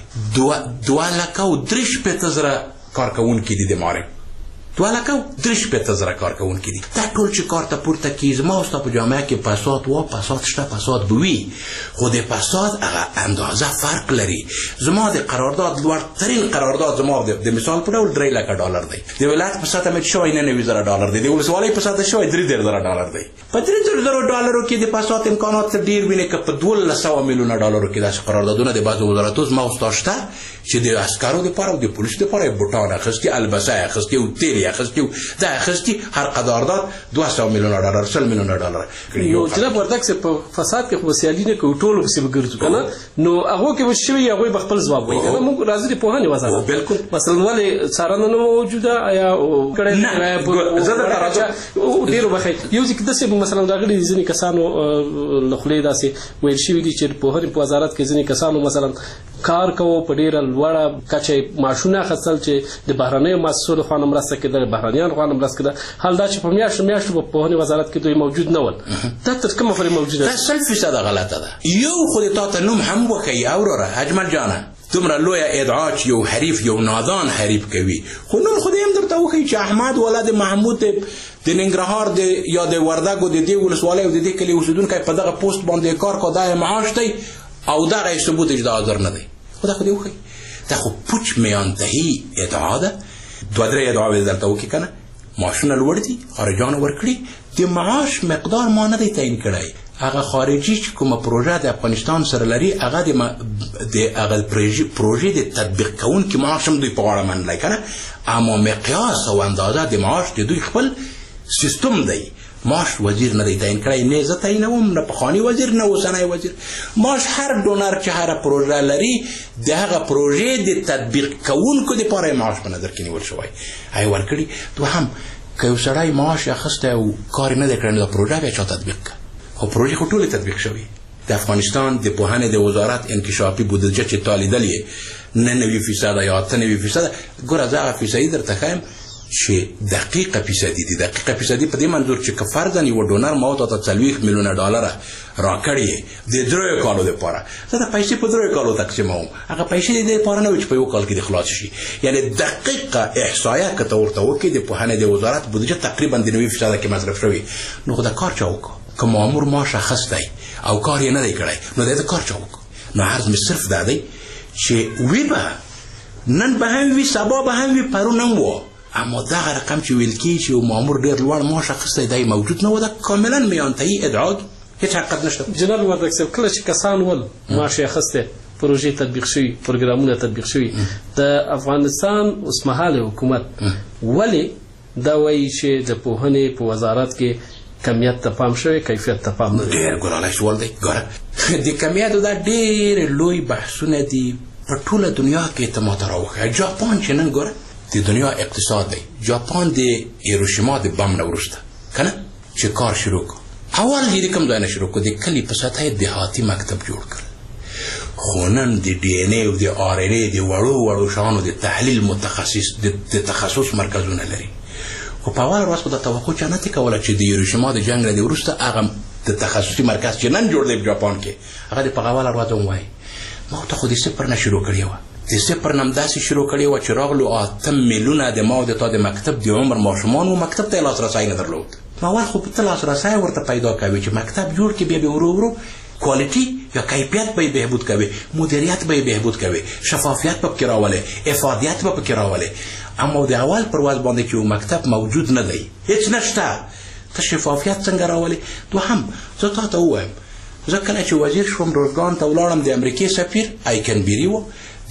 دوه لکه او درې شپېته زره کارکوونکي دي د معارف، دوه لکه او درې شپېته زره کارکوونکي دي. دا ټول چې کار ته پورته کړي، زما او ستا په جامعه کې فساد وه، فساد شته، فساد به وي، خو د فساد هغه اندازه فرق لري. زما د قرارداد لوړترین قرارداد زما د مثال په ډول درې لکه ډالر دی، د ولایت په سطحه مې شوی نه نوي زره ډالر دی، د ولسوالۍ په سطحه شوی درې دېرش زره ډالر دی. په درې دېرش زره ډالرو کې د فساد امکانات ډېر وینې که په دولس سوه میلیونه ډالرو کې داسې قراردادونه د بعضو وزارتو زما او ستا شته چې د عسکرو دپاره او د پولیسو دپاره یې بوټان اخیستي، البسه یې اخیستي او تیل یې اخیستي، دا اخیستي هر قرارداد دوه سوه میلیونه ډالر سل میلیونه ډالر. نو جناب وردک صاحب په فساد کې خو سیالي نه کوو، ټولو پسې به ګرځو که نه، نو هغو کې به شوي هغوی به خپل ځواب وایي که نه. موږ راځو د پوهنې وزارت بلکل مثلا ولې څارنه نه موجوده یا ډېرو بخیر یو ځای کې داسې مثلا راغلي دي ځینې کسانو له خولې داسې ویل شوي دي چې پوهنې په وزارت کې ځینې کسانو مثلا کار کوو په ډېره لوړه کچه معاشونه اخیستل چې د بهرنیو مؤسسو لخوا نه مرسته کېدله بهرنیانو لخوا نه مرسته کېده حال دا چې په میاشتو میاشتو په پوهنې وزارت کې دوی موجود نه ول دا تر کومه پورې موجوده ده سل فیصده غلطه ده یو خو د تا ته نوم هم وښیي اوروره اجمل جانه دومره لویه ادعا چې یو حریف یو نادان حریف کوي خو نوم خو دې هم درته وښیي چې احمد ولد محمود د ننګرهار د یا د وردګو د دې ولسوالۍ او د دې کلي اوسېدونکی په دغه پوسټ باندې کار کو دا معاش دی او دغه ثبوت چې دا حاضر نه دی خو دا خو دې وښیي دا خو پوچ میانتهي ادعا ده دوه درې ادعاوې درته وکړي که نه معاشونه لوړ دي خارجانو ورکړي د معاش مقدار ما نه دی تعیین کړی هغه خارجي چې کومه پروژه د افغانستان سره لري هغه د هغه پروژې د تطبیق کوونکي معاش هم دوی په غاړه منلی که نه اما مقیاس او اندازه د معاش د دوی خپل سیستم دی معاش وزیر نه دی تعیین کړی نه زه تعیینوم نه پخواني وزیر نه اوسنی وزیر معاش هر ډونر چې هره پروژه لري د هغه پروژې د تطبیق کوونکو دپاره معاش په نظر کې نیول شوی هی ورکړي دوهم که یو سړی معاش اخیستی او کار یې نه دی کړی نو دا پروژه بیا چا تطبیق کړه خو پروژې خو ټولې تطبیق شوي د افغانستان د پوهنې د وزارت انکشافي بودجه چې تا لیدل یې نه نوي فیصده یا اته نوي فیصده ګوره زه هغه فیصدي درته ښیم چې دقیقه فیصدي دي دقیقه فیصدي په دې منظور چې که فرضاً یوه ډونر ما ته ته څلوېښت میلیونه ډالره راکړې د دریو کالو دپاره زه د پیسې په دریو کالو تقسیموم هغه پیسې د دې دپاره نه وي چې په یو کال کې د خلاص شي یعنې دقیقه احصایه که ته ورته وکړې د پوهنې د وزارت بودجه تقریبا د نوي فیصده کې مصرف شوي نو خو دا کار چا وکړو که مامور معاش اخیستی او کار یې نه دی کړی نو دی د کار چا وکړو نو عرض مې صرف دا دی چې وي به نن به هم وي سبا به هم وي پرون هم و اما دغه رقم چې ویل کېږي چې یو مامور ډېر لوړ معاش اخیستی دی موجود نه و دا کاملا میانتهي ادعا هېڅ حقیقت نشته جنرال وردګ صاحب کله چې کسان ول معاش یې اخیستی پروژې تطبیق شوي پروګرامونه تطبیق شوي د افغانستان اوسمهاله حکومت ولې دا وایي چې د پوهنې په وزارت کې کمیت ته پام شوی کیفیت ته پام نه دی ډېر ګلالای سوال دی ګوره د کمیتو دا ډېرې لوی بحثونه دي په ټوله دنیا کې ته ماته راوښیه جاپان چې نن ګوره د دنیا اقتصاد دی جاپان د هیروشیما د بم نه وروسته که نه چې کار شروع کړ اول یې د کوم ځای نه شروع کړ د کلي په سطحه دهاتي مکتب جوړ کړ خو نن د ډي ان اے او د آر ان اے د وړو وړو شیانو د تحلیل متخصص د تخصص مرکزونه لري خو په اول ورځ خو دا توقع چا نه کوله چې د هیروشیما د جنګ نه د وروسته هغه د تخصصي مرکز چې نن جوړ دی په جاپان کې هغه د په اوله ورځ هم وایي ما ته خو د صفر نه شروع کړې وه د صفر نه همداسې شروع کړې وه چې راغلو اته میلیونه د ما او د تا د مکتب د عمر ماشومان و مکتب ته یې لاسرسی نه درلود په اول خو ته لاسرسی ورته پیدا کوي چې مکتب جوړ کړي بیا به ورو ورو کوالټي یا کیفیت به یې بهبود کوي مدیریت به یې بهبود کوي شفافیت به پکې راولي افادیت به پکې راولي اما د اول پر ورځ باندې چې یو مکتب موجود نه دی هېڅ نشته ته شفافیت څنګه راولي دوهم زه تا ته ووایم زه کله چې وزیر شوم روزګان ته ولاړم د امریکې سفیر ایکنبري و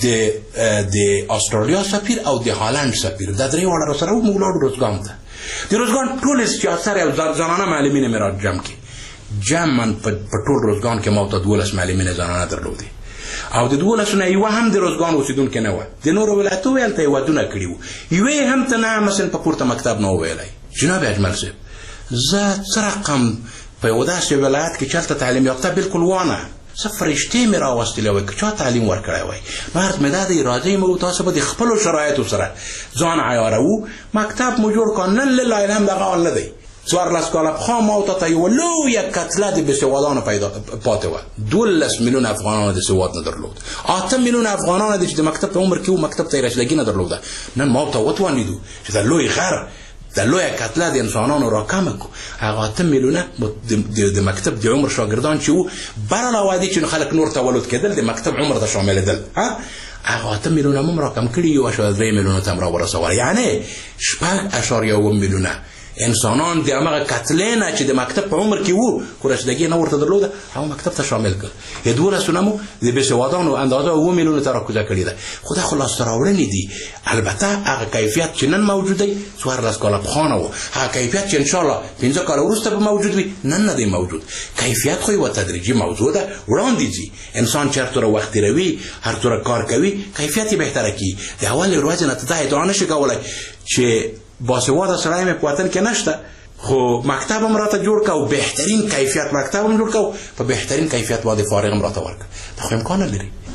د استرالیا سفیر او د هالند سفیر دا درې واړه راسره وو موږ ولاړو روزګان ته د روزګان ټولې سیاست او زنانه معلمینې مې را جمع کړې جمعا په ټول روزګان کې ما ورته دولس معلمینې زنانه درلودې او د دولسو نه یوه هم د روزګان اوسېدونکې نه وه د نورو ولایتو ویل ته یې ودونه کړي وو یوې هم ته نه مثلا په پورته مکتب نه وویلی جناب اجمل صاحب زه څه رقم په یو داسې ولایت کې چلته تعلیم یافته بلکل وانه څه فرشتې مې راوستلی وای که چا تعلیم ورکړی وای نو عرض مې دا دی راځئ موږ تاسو به د خپلو شرایطو سره ځان عیاروو مکتب مو جوړ کړ نن لله الحمد هغه حال نه دی څوارلس کاله پخوا ما ورته ته یوه لویه کتله د بېسوادانو پیدا پاتې وه دولس میلیونه افغانانو د سواد نه درلود اته میلیونه افغانانو دي چې د مکتب په عمر کې و مکتب ته یې رسیدګي نه درلوده نن ما ورته وتوانېدو چې دا لوی غر د لویه کتله د انسانانو راکمه کړو هغه اته میلیونه د مکتب د عمر شاګردان چې وو برعلاوه دي چې خلک نور تولد کېدل د مکتب عمر ته شاملېدل هغه اته میلیونه هم راکم کړي یو اشاریه درې میلیونو ته هم راورسولی یعنې شپږ اشاریه اوه میلیونه انسانان د هغه کتلې نه چې د مکتب په عمر کې وو خو رسیدګي نه ورته درلوده هغه مکتب ته شامل کړ د دولسو نه مو د بېسوادانو اندازه اوه میلیونو ته راکوزه کړې ده خو دا خو لاسته راوړنې دي البته هغه کیفیت چې نن موجود دی څوارلس کاله پخوا نه و هغه کیفیت چې انشاءالله پنځه کاله وروسته به موجود وي نن نه دی موجود کیفیت خو یوه تدریجي موضوع ده وړاندې ځي انسان چې هر څومره وخت تېروي هر څومره کار کوي کیفیت یې بهتره کړي د اولې ورځې نه ته دا ادعا نشي کولی چې باسواده سړی مې په وطن کې نشته خو مکتب هم راته جوړ که او بهترین کیفیت مکتب هم جوړ که په بهترین کیفیت باندې فارغ هم راته ورکړه دا خو امکان نه لري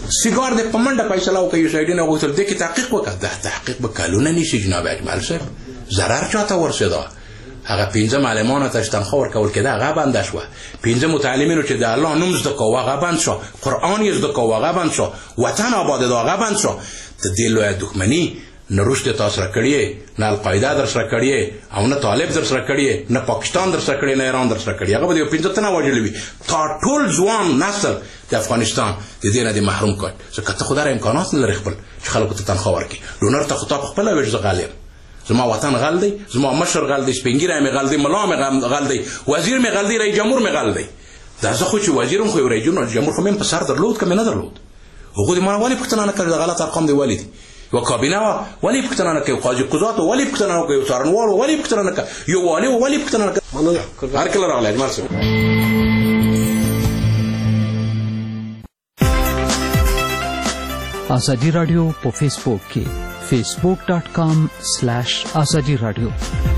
سیګار د پمنډه فیصله وکړي یو سایډ نه غوښتل د کې تحقیق وکړه د تحقیق به کلونه نشي جناب اجمل صاحب ضرر چاته ورسېده هغه پنځه معلمانو ته چې تنخواه ورکول کېده هغه بنده شوه پنځه متعلمینو چې د الله نوم زده کوه هغه بند شو قرآن یې زده کوه هغه بند شو وطن آباد ده هغه بند شو د دې لویه دښمني نه روس د تا سره کړې نه القاعده در سره کړې او نه طالب در سره کړې نه پاکستان در سره کړې نه ایران در سره کړې هغه به د یو پنځه تنه وژلي وي تا ټول ځوان نسل د افغانستان د دې نه دې محروم کړ ځکه ته خو داره امکانات نه لرې خپل چې خلکو ته تنخواه ورکړي ډونر ته خو تا پخپله ویل زه غل یم زما وطن غل دی زما مشر غل دی سپین ږیری مې غل دی ملا مې غل دی وزیر مې غل دی رئیس جمهور مې غل دی دا زه خو چې وزیر یم خو رئیس جمهور خو مې په سر درلود که مې نه درلود هغوی د ما ولې پوښتنه نه کړې د غلط ارقام دی ولې دي یوه کابینه وه ولې پوښتنه نه کوي قاضي قضات ولې پوښتنه نه کوي یو څارنوال ولې پوښتنه نه کوي یو والي ولې پوښتنه نه کوي هر کله راغلی اجمل صاحب ازادي رادیو په فیسبوک کې facebook.com slash azadi radio